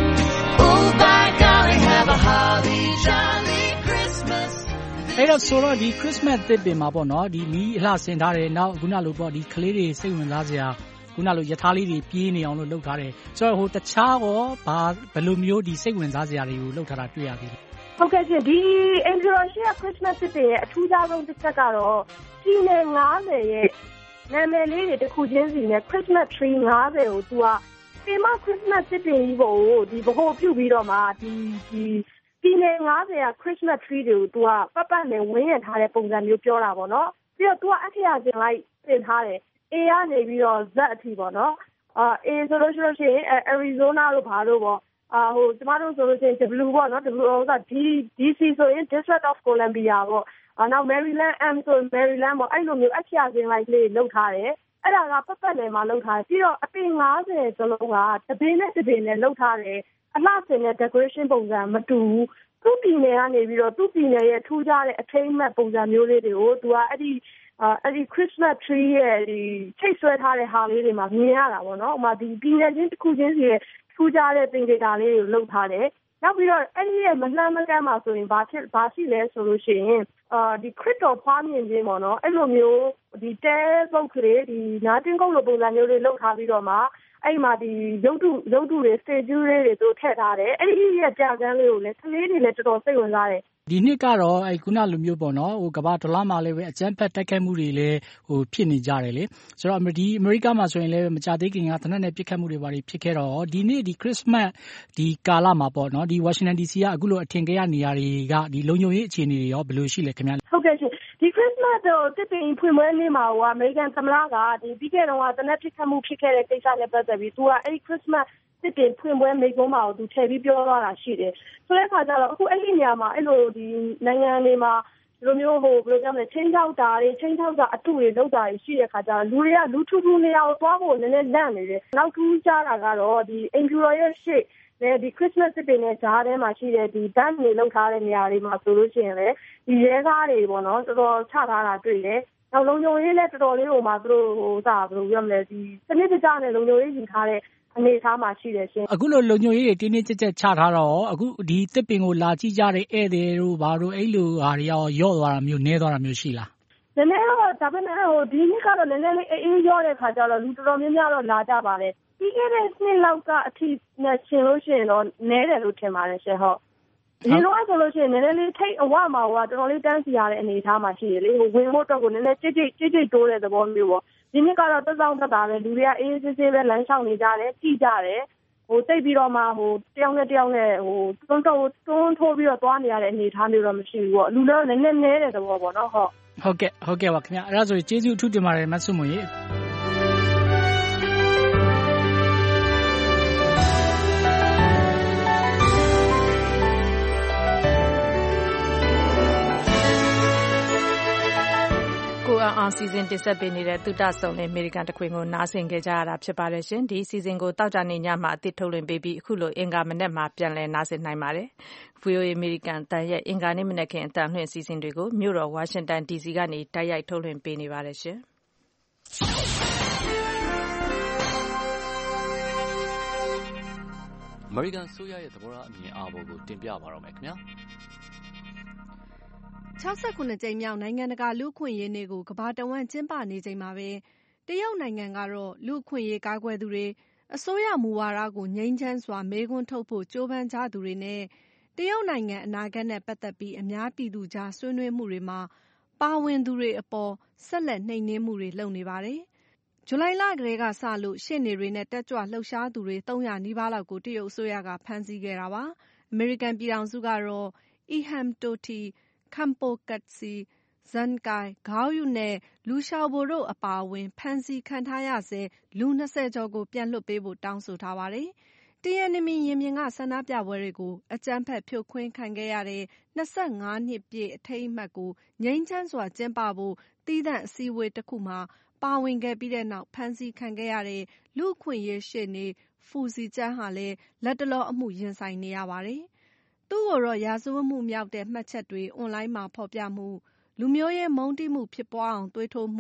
oh by golly, have a holly jolly Christmas. အဲ့တော့ဆိုတော့ဒီ Christmas သစ်ပင်မှာပေါ့နော်ဒီမီးအလှဆင်ထားတယ်နောက်ခုနလိုပေါ့ဒီကလေးတွေစိတ်ဝင်စားစရာခုနလိုရထားလေးတွေပြေးနေအောင်လို့လုပ်ထားတယ်ဆိုတော့ဟိုတခြားရောဘာဘယ်လိုမျိုးဒီစိတ်ဝင်စားစရာတွေကိုလုပ်ထားတာတွေ့ရသေးလဲဟုတ်ကဲ့ရှင်ဒီ Indonesia Christmas သစ်ပင်ရဲ့အထူးခြားဆုံးတစ်ချက်ကတော့ပြည်နယ်၅၀ရဲ့နာမည်လေးတွေတစ်ခုချင်းစီနဲ့ Christmas tree ၅၀ကိုသူကဒီမှာ Christmas သစ်ပင်ကြီးကိုဒီဘကိုပြုတ်ပြီးတော့မှဒီဒီပြည်နယ်၅၀က Christmas tree တွေကိုသူကပတ်ပတ်နဲ့ဝင်းရထားတဲ့ပုံစံမျိုးပြောတာပေါ့နော်ပြီးတော့သူကအခရာကျင်လိုက်တင်ထားတယ် A ကနေပြီးတော့ Z အထိပေါ့နော်အာ A ဆိုလို့ရှိရင် Arizona လို့ဘာလို့ပေါ့အာဟိုကျမတို့ဆိုလို့ရှိရင် W ပေါ့နော် W ဆိုတာ D DC ဆိုရင် District of Columbia ပေါ့အာနောက် Maryland M ဆို Maryland ပေါ့အဲ့လိုမျိုးအခရာကျင်လိုက်လေးလောက်ထားတယ်အဲ့ဒါကပတ်ပတ်လည်မှာလောက်ထားတယ်ပြီးတော့အပင်၅၀စလုံးကတပင်းနဲ့တပင်းနဲ့လောက်ထားတယ်အလှဆင်တဲ့ decoration ပုံစံမတူဘူးသူ့ပြည်နယ်ကနေပြီးတော့သူ့ပြည်နယ်ရဲ့ထူးခြားတဲ့အထိမ်းအမှတ်ပုံစံမျိုးလေးတွေကိုသူကအဲ့ဒီအဲ့ဒီ Christmas tree ရဲ့ဒီချိတ်ဆွဲထားတဲ့ဟာလေးတွေမှာမြင်ရတာပေါ့နော်။ဥပမာဒီပြည်နယ်ချင်းတစ်ခုချင်းစီရဲ့ထူးခြားတဲ့သင်္ကေတလေးတွေကိုလုပ်ထားတယ်။နောက်ပြီးတော့အဲ့ဒီရဲ့မလှမ်းမကမ်းမှာဆိုရင်ဘာဖြစ်ဘာရှိလဲဆိုလို့ရှိရင်အာဒီခရစ်တော်ဖွားမြင်ခြင်းပေါ့နော်။အဲ့လိုမျိုးဒီတဲပုတ်ကလေးဒီနားတင်းကုတ်လိုပုံစံမျိုးလေးလုပ်ထားပြီးတော့မှအဲ့မှာဒီရုပ်တုရုပ်တုတွေ statue လေးတွေသူထည့်ထားတယ်။အဲ့ဒီရဲ့ကြာကန်းလေးကိုလည်းကလေးတွေလည်းတော်တော်စိတ်ဝင်စားတယ်ဒီနှစ်ကတော့အဲခုနလိုမျိုးပေါ့နော်ဟိုကဘာဒေါ်လာမှာလည်းပဲအကျန်းဖက်တိုက်ခိုက်မှုတွေလည်းဟိုဖြစ်နေကြတယ်လေဆိုတော့ဒီအမေရိကမှာဆိုရင်လည်းမကြသေးခင်ကတနက်နဲ့ပြစ်ခတ်မှုတွေပါဖြစ်ခဲ့တော့ဒီနေ့ဒီခရစ်စမတ်ဒီကာလမှာပေါ့နော်ဒီဝါရှင်တန် ဒီ စီ ကအခုလိုအထင်ကရနေရာတွေကဒီလုံခြုံရေးအခြေအနေတွေရောဘယ်လိုရှိလဲခင်ဗျာဟုတ်ကဲ့ရှင်ဒီခရစ်စမတ်တော့တစ်ပင်ဖွင့်ပွဲနေ့မှာဟိုအမေရိကန်သမ္မတကဒီပြီးခဲ့တော့တနက်ပြစ်ခတ်မှုဖြစ်ခဲ့တဲ့ကိစ္စနဲ့ပတ်သက်ပြီးသူကအဲ့ဒီခရစ်စမတ်တစ်ပင်ဖွင့်ပွဲမိကုန်းမှာသူထည့်ပြီးပြောသွားတာရှိတယ်ဆိုတဲ့အခါကျတော့အခုအဲ့ဒီနေရာမှာအဲ့လိုဒီနိုင်ငံတွေမှာဒီလိုမျိုးဟိုဘယ်လိုပြောမလဲချင်းချောက်တာတွေချင်းချောက်တာအတူတွေလောက်တာရှိတဲ့အခါကျတော့လူတွေကလူထူထူနေရာကိုသွားဖို့နည်းနည်းလန့်နေတယ်နောက်ထူးကြတာကတော့ဒီအင်ဂျူရော်ရဲ့ရှေ့နဲ့ဒီခရစ်စမတ်တစ်ပင်နဲ့ဂျားထဲမှာရှိတဲ့ဒီဘန်တွေလောက်ထားတဲ့နေရာတွေမှာဆိုလို့ရှိရင်လေဒီရဲကားတွေပေါ့နော်တော်တော်ချထားတာတွေ့တယ်နောက်လုံခြုံရေးလည်းတော်တော်လေးဟိုမှာသူတို့ဟိုစာဘယ်လိုပြောမလဲဒီစနစ်တကျနဲ့လုံခြုံရေးယူထားတဲ့အနေအထားမှာရှိတယ်ရှင်အခုလိုလုံခြုံရေးတွေတင်းတင်းကြပ်ကြပ်ချထားတော့အခုဒီတစ်ပင်ကိုလာကြည့်ကြတဲ့ဧည့်သည်တို့ဘာတို့အဲ့လိုဟာတွေရောရော့သွားတာမျိုးနည်းသွားတာမျိုးရှိလားနည်းနည်းတော့ဒါပေမဲ့ဟိုဒီနှစ်ကတော့နည်းနည်းလေးအေးရော့တဲ့ခါကျတော့လူတော်တော်များများတော့လာကြပါတယ်ပြီးခဲ့တဲ့နှစ်လောက်ကအထိနဲ့ရှင်လို့ရှိရင်တော့နည်းတယ်လို့ထင်ပါတယ်ရှင်ဟုတ်ဒီလိုဆိုလို့ရှိရင်နည်းနည်းလေးထိတ်အဝမှာဟိုတော်တော်လေးတန်းစီရတဲ့အနေအထားမှာရှိတယ်လေဟိုဝင်ဖို့တော့ကိုနည်းနည်းကြိတ်ကြိတ်ကြိတ်ကြိတ်တိုးတဲ့သဘောမျိုးပေါ့ဒီနေ့ကတော့တက်ဆောင်တက်တာပဲလူတွေကအေးဆေးဆေးပဲလမ်းလျှောက်နေကြတယ်ကြည့်ကြတယ်ဟိုတိတ်ပြီးတော့မှဟိုတယောက်နဲ့တယောက်နဲ့ဟိုတွန်းတော့တွန်းထိုးပြီးတော့သွားနေရတဲ့အနေအထားမျိုးတော့မရှိဘူးပေါ့လူလည်းနည်းနည်းနည်းတဲ့သဘောပေါ့နော်ဟုတ်ဟုတ်ကဲ့ဟုတ်ကဲ့ပါခင်ဗျအဲ့ဒါဆိုရင်ကျေးဇူးအထူးတင်ပါတယ်မဆုမွန်ရေအောင်စီစဉ်တင်ဆက်ပေးနေတဲ့သုတဆုံနဲ့အမေရိကန်တခွင်ကိုနားဆင်ကြရတာဖြစ်ပါတယ်ရှင်ဒီစီစဉ်ကိုတောက်ကြနေညမှာအသစ်ထုတ်လွှင့်ပေးပြီးအခုလိုအင်္ဂါမနေ့မှာပြန်လည်နားဆင်နိုင်ပါတယ် ဗွီအိုအေ အမေရိကန်တန်ရဲ့အင်္ဂါနေ့မနက်ခင်းအတန်လွှင့်စီစဉ်တွေကိုမြို့တော်ဝါရှင်တန် ဒီ စီ ကနေတိုက်ရိုက်ထုတ်လွှင့်ပေးနေပါတယ်ရှင်အမေရိကန်ဆိုရရဲ့သဘောထားအမြင်အာဘော်ကိုတင်ပြပါတော့မယ်ခင်ဗျာ၆၉ကြိမ်မြောက်နိုင်ငံတကာလူ့အခွင့်အရေးနေ့ကိုကမ္ဘာတဝန်းကျင်းပနေချိန်မှာပဲတရုတ်နိုင်ငံကတော့လူ့အခွင့်အရေးကာကွယ်သူတွေအစိုးရမူဝါဒကိုငြိမ်းချမ်းစွာမေးခွန်းထုတ်ဖို့ကြိုးပမ်းကြသူတွေနဲ့တရုတ်နိုင်ငံအနာဂတ်နဲ့ပတ်သက်ပြီးအများပြည်သူကြားဆွေးနွေးမှုတွေမှာပါဝင်သူတွေအပေါ်ဆက်လက်နှိမ်နင်းမှုတွေလုပ်နေပါတယ်။ဇူလိုင်လကတည်းကစလို့ရှေ့နေတွေနဲ့တက်ကြွလှုပ်ရှားသူတွေသုံးရာနီးပါးလောက်ကိုတရုတ်အစိုးရကဖမ်းဆီးခဲ့တာပါ။အမေရိကန်ပြည်ထောင်စုကတော့ Ilham Tohti Khenpo Katsi, Zhang Kai, Gao Yu နဲ့ Liu Xiaobo တို့အပါအဝင်ဖမ်းဆီးခံထားရဆဲလူ၂၀ကျော်ကိုပြန်လွှတ်ပေးဖို့တောင်းဆိုထားပါတယ်။တရန်နမင်ရင်ပြင်ကဆန္ဒပြပွဲတွေကိုအကြမ်းဖက်ဖြိုခွင်းခံခဲ့ရတဲ့၂၅နှစ်ပြည့်အထိမ်းအမှတ်ကိုငြိမ်းချမ်းစွာကျင်းပဖို့သီးသန့်အစည်းအဝေးတစ်ခုမှာပါဝင်ခဲ့ပြီးတဲ့နောက်ဖမ်းဆီးခံခဲ့ရတဲ့လူ့အခွင့်အရေးရှေ့နေ Fu Zhiqiang ဟာလည်းလတ်တလောအမှုရင်ဆိုင်နေရပါတယ်။သူ့ကိုတော့ရာဇဝတ်မှုမြောက်တဲ့မှတ်ချက်တွေအွန်လိုင်းမှာဖော်ပြမှုလူမျိုးရေးမုန်းတီးမှုဖြစ်ပွားအောင်သွေးထိုးမှု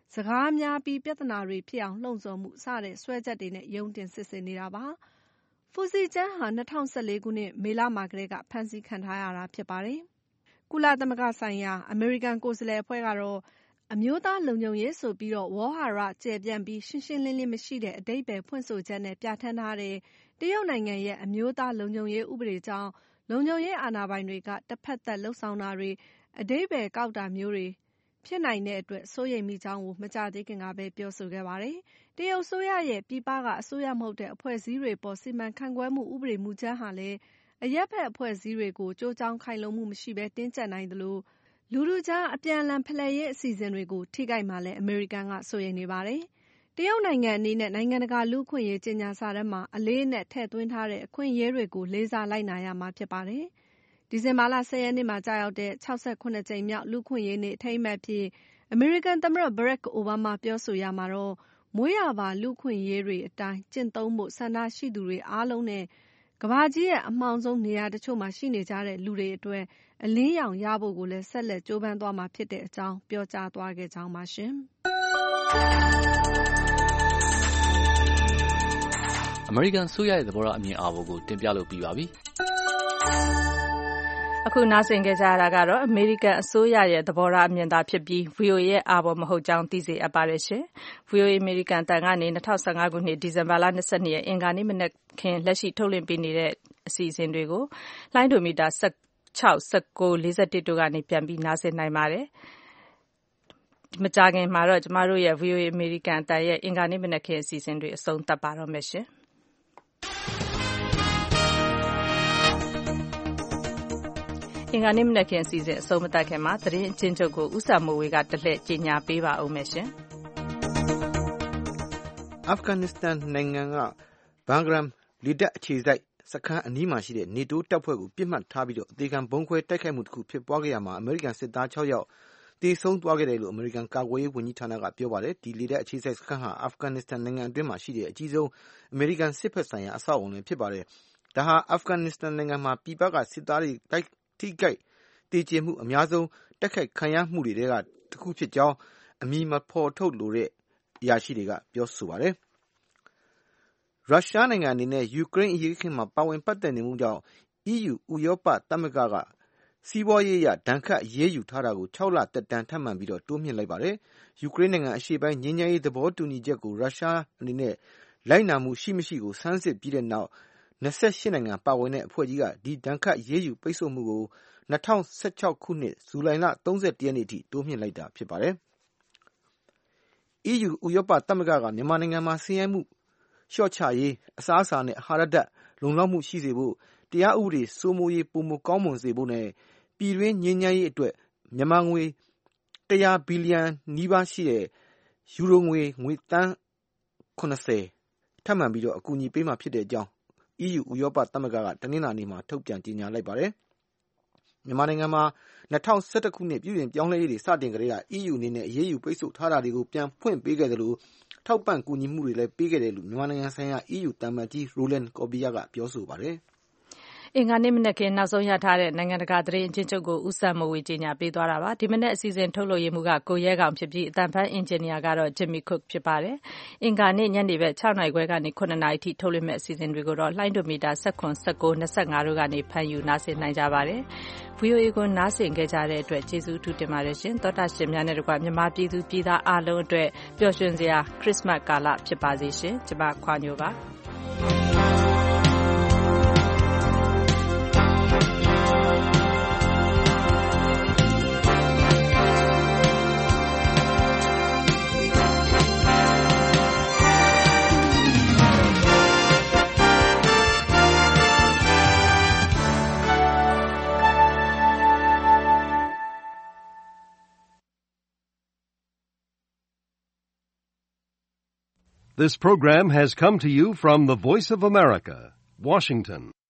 စကားများပြီးပြဿနာတွေဖြစ်အောင်လှုံ့ဆော်မှုစတဲ့စွဲချက်တွေနဲ့ရုံးတင်စစ်ဆေးနေတာပါ။ဖူစီကျန်းဟာ၂၀၁၄ခုနှစ်မေလမှာကတည်းကဖမ်းဆီးခံထားရတာဖြစ်ပါတယ်။ကုလသမဂ္ဂဆိုင်ရာအမေရိကန်ကိုယ်စားလှယ်အဖွဲ့ကတော့အမျိုးသားလုံခြုံရေးဆိုပြီးတော့ဝေါဟာရကျယ်ပြန့်ပြီးရှင်းရှင်းလင်းလင်းမရှိတဲ့အဓိပ္ပာယ်ဖွင့်ဆိုချက်နဲ့ပြဋ္ဌာန်းထားတဲ့တရုတ်နိုင်ငံရဲ့အမျိုးသားလုံခြုံရေးဥပဒေကြောင့်လုံခြုံရေးအာဏာပိုင်တွေကတစ်ဖက်သက်လှုပ်ဆောင်တာတွေအဓိပ္ပာယ်ကောက်တာမျိုးတွေဖြစ်နိုင်တဲ့အတွက်စိုးရိမ်မိကြောင်းကိုမကြာသေးခင်ကပဲပြောဆိုခဲ့ပါတယ်။တရုတ်အစိုးရရဲ့ပြည်ပကအစိုးရမဟုတ်တဲ့အဖွဲ့အစည်းတွေပေါ်စီမံခန့်ခွဲမှုဥပဒေမူကြမ်းဟာလည်းအရပ်ဘက်အဖွဲ့အစည်းတွေကိုကြိုးကြောင်းခိုင်လုံမှုမရှိဘဲတင်းကျပ်နိုင်သလိုလူထုကြားအပြန်အလှန်ဖလှယ်ရေးအစီအစဉ်တွေကိုထိခိုက်မှာလည်းအမေရိကန်ကစိုးရိမ်နေပါတယ်။တရုတ်နိုင်ငံအနေနဲ့နိုင်ငံတကာလူ့အခွင့်အရေးကြေညာစာတမ်းမှာအလေးအနက်ထည့်သွင်းထားတဲ့အခွင့်အရေးတွေကိုလေးစားလိုက်နာရမှာဖြစ်ပါတယ်။ဒီဇင်ဘာလ၁၀ရက်နေ့မှာကြာရောက်တဲ့၆၇ကြိမ်မြောက်လူ့အခွင့်အရေးနေ့အထိမ်းအမှတ်အဖြစ်အမေရိကန်သမ္မတဘရက်အိုဘားမားပြောဆိုရာမှာတော့မွေးရာပါလူ့အခွင့်အရေးတွေအတိုင်းကျင့်သုံးဖို့ဆန္ဒရှိသူတွေအားလုံးနဲ့ကမ္ဘာကြီးရဲ့အမှောင်ဆုံးနေရာတချို့မှာရှိနေကြတဲ့လူတွေအတွက်အလင်းရောင်ရဖို့ကိုလည်းဆက်လက်ကြိုးပမ်းသွားမှာဖြစ်တဲ့အကြောင်းပြောကြားသွားခဲ့ကြောင်းပါရှင်။အမေရိကန်ဆိုရရဲ့သဘောထားအမြင်အာဘော်ကိုတင်ပြလို့ပြီးပါပြီ။အခုနားဆင်ကြကြရတာကတော့အမေရိကန်အစိုးရရဲ့သဘောထားအမြင်သာဖြစ်ပြီး ဗွီအိုအေ ရဲ့အာဘော်မဟုတ်ကြောင်းသိစေအပ်ပါတယ်ရှင်။ ဗွီအိုအေအမေရိကန်အသံကနေ၂၀၁၅ခုနှစ်ဒီဇင်ဘာလ၂၂ရက်အင်္ဂါနေ့မနက်ခင်းလက်ရှိထုတ်လွှင့်ပေးနေတဲ့အစီအစဉ်တွေကိုလိုင်းဒိုမီတာ၁၆, ၁၉, ၄၁တို့ကနေပြန်ပြီးနားဆင်နိုင်ပါတယ်။မကြာခင်မှာတော့ကျမတို့ရဲ့ ဗွီအိုအေအမေရိကန်အသံရဲ့အင်္ဂါနေ့မနက်ခင်းအစီအစဉ်တွေအဆုံးသတ်ပါတော့မယ်ရှင်။အင်္ဂါနေ့မနက်ခင်းအစီအစဉ်အဆုံးမသတ်ခင်မှာသတင်းအချင်းချုပ်ကိုဦးစာမိုးဝေကတလှည့်ကြေညာပေးပါဦးမယ်ရှင်။အာဖဂန်နစ္စတန်နိုင်ငံကဘန်ဂရမ်လေတပ်အခြေစိုက်စခန်းအနီးမှာရှိတဲ့နေတိုးတပ်ဖွဲ့ကိုပြစ်မှတ်ထားပြီးတော့အသေးခံဘုံခွဲတိုက်ခိုက်မှုတစ်ခုဖြစ်ပွားခဲ့ရမှာအမေရိကန်စစ်သား၆ယောက်သေဆုံးသွားခဲ့တယ်လို့အမေရိကန်ကာကွယ်ရေးဝန်ကြီးဌာနကပြောပါတယ်။ဒီလေတပ်အခြေစိုက်စခန်းဟာအာဖဂန်နစ္စတန်နိုင်ငံအတွင်းမှာရှိတဲ့အကြီးဆုံးအမေရိကန်စစ်ဘက်ဆိုင်ရာအဆောက်အအုံလည်းဖြစ်ပါတယ်။ဒါဟာအာဖဂန်နစ္စတန်နိုင်ငံမှာပြည်ပကစစ်သားတွေတိုက်ထိခိုက်တေကျေမှုအများဆုံးတိုက်ခိုက်ခံရမှုတွေကတစ်ခုဖြစ်ကြောင်းအမည်မဖော်ထုတ်လိုတဲ့အရာရှိတွေကပြောဆိုပါတယ်။ရုရှားနိုင်ငံအနေနဲ့ယူကရိန်းအရေးအခင်းမှာပါဝင်ပတ်သက်နေမှုကြောင့် အီးယူ ဥရောပသမဂ္ဂကစီးပွားရေးအရဒဏ်ခတ်အရေးယူထားတာကို၆လသက်တမ်းထပ်မံပြီးတော့တိုးမြှင့်လိုက်ပါတယ်။ယူကရိန်းနိုင်ငံအရှေ့ပိုင်းငြိမ်းချမ်းရေးသဘောတူညီချက်ကိုရုရှားအနေနဲ့လိုက်နာမှုရှိမရှိကိုဆန်းစစ်ပြီးတဲ့နောက်၂၈နိုင်ငံပါဝင်တဲ့အဖွဲ့ကြီးကဒီဒဏ်ခတ်အရေးယူပိတ်ဆို့မှုကို၂၀၁၆ခုနှစ်ဇူလိုင်လ၃၁ရက်နေ့အထိတိုးမြှင့်လိုက်တာဖြစ်ပါတယ်။ အီးယူ ဥရောပသမဂ္ဂကမြန်မာနိုင်ငံမှာဆင်းရဲမှုလျှော့ချရေးအစားအစာနဲ့အာဟာရဓာတ်လုံလောက်မှုရှိစေဖို့တရားဥပဒေစိုးမိုးရေးပိုမိုကောင်းမွန်စေဖို့နဲ့ပြည်တွင်းငြိမ်းချမ်းရေးအတွက်မြန်မာငွေ၁၀၀ဘီလီယံနီးပါးရှိတဲ့ယူရိုငွေငွေသန်း၇၀ထပ်မံပြီးတော့အကူအညီပေးမှာဖြစ်တဲ့အကြောင်း အီးယူ ဥရောပသမဂ္ဂကတနင်္လာနေ့မှာထုတ်ပြန်ကြေညာလိုက်ပါတယ်။မြန်မာနိုင်ငံမှာ၂၀၁၁ခုနှစ်ပြုပြင်ပြောင်းလဲရေးတွေစတင်ကြတဲ့ကအီးယူအနေနဲ့အရေးယူပိတ်ဆို့ထားတာတွေကိုပြန်ဖွင့်ပေးခဲ့တယ်လို့ထောက်ပံ့ကူညီမှုတွေလည်းပေးခဲ့တယ်လို့မြန်မာနိုင်ငံဆိုင်ရာအီးယူတမန်ကြီးရိုလန်ကော်ဘီယာကပြောဆိုပါတယ်။အင်္ဂါနေ့မနက်ခင်းနောက်ဆုံးရထားတဲ့နိုင်ငံတကာသတင်းအချင်းချုပ်ကိုဦးစံမိုးဝေကြေညာပေးသွားတာပါ။ဒီမနက်အစီအစဉ်ထုတ်လွှင့်ရေးမှူးကကိုရဲကောင်ဖြစ်ပြီးအသံဖန်အင်ဂျင်နီယာကတော့ Jimmy Cook ဖြစ်ပါတယ်။အင်္ဂါနေ့ညနေဘက်၆နာရီခွဲကနေ၇နာရီထိထုတ်လွှင့်မဲ့အစီအစဉ်တွေကိုတော့လှိုင်းဒိုမီတာ၁၇, ၁၉, ၂၅တို့ကနေဖန်ယူနားဆင်နိုင်ကြပါတယ်။ ဗွီအိုအေကိုနားဆင်ခဲ့ကြတဲ့အတွက်ကျေးဇူးထူးတင်ပါတယ်ရှင်။သောတာရှင်များနဲ့တကွမြန်မာပြည်သူပြည်သားအားလုံးအတွက်ပျော်ရွှင်စရာခရစ်စမတ်ကာလဖြစ်ပါစေရှင်။ကျွန်မခွာညိုပါ။ This program has come to you from the Voice of America, Washington.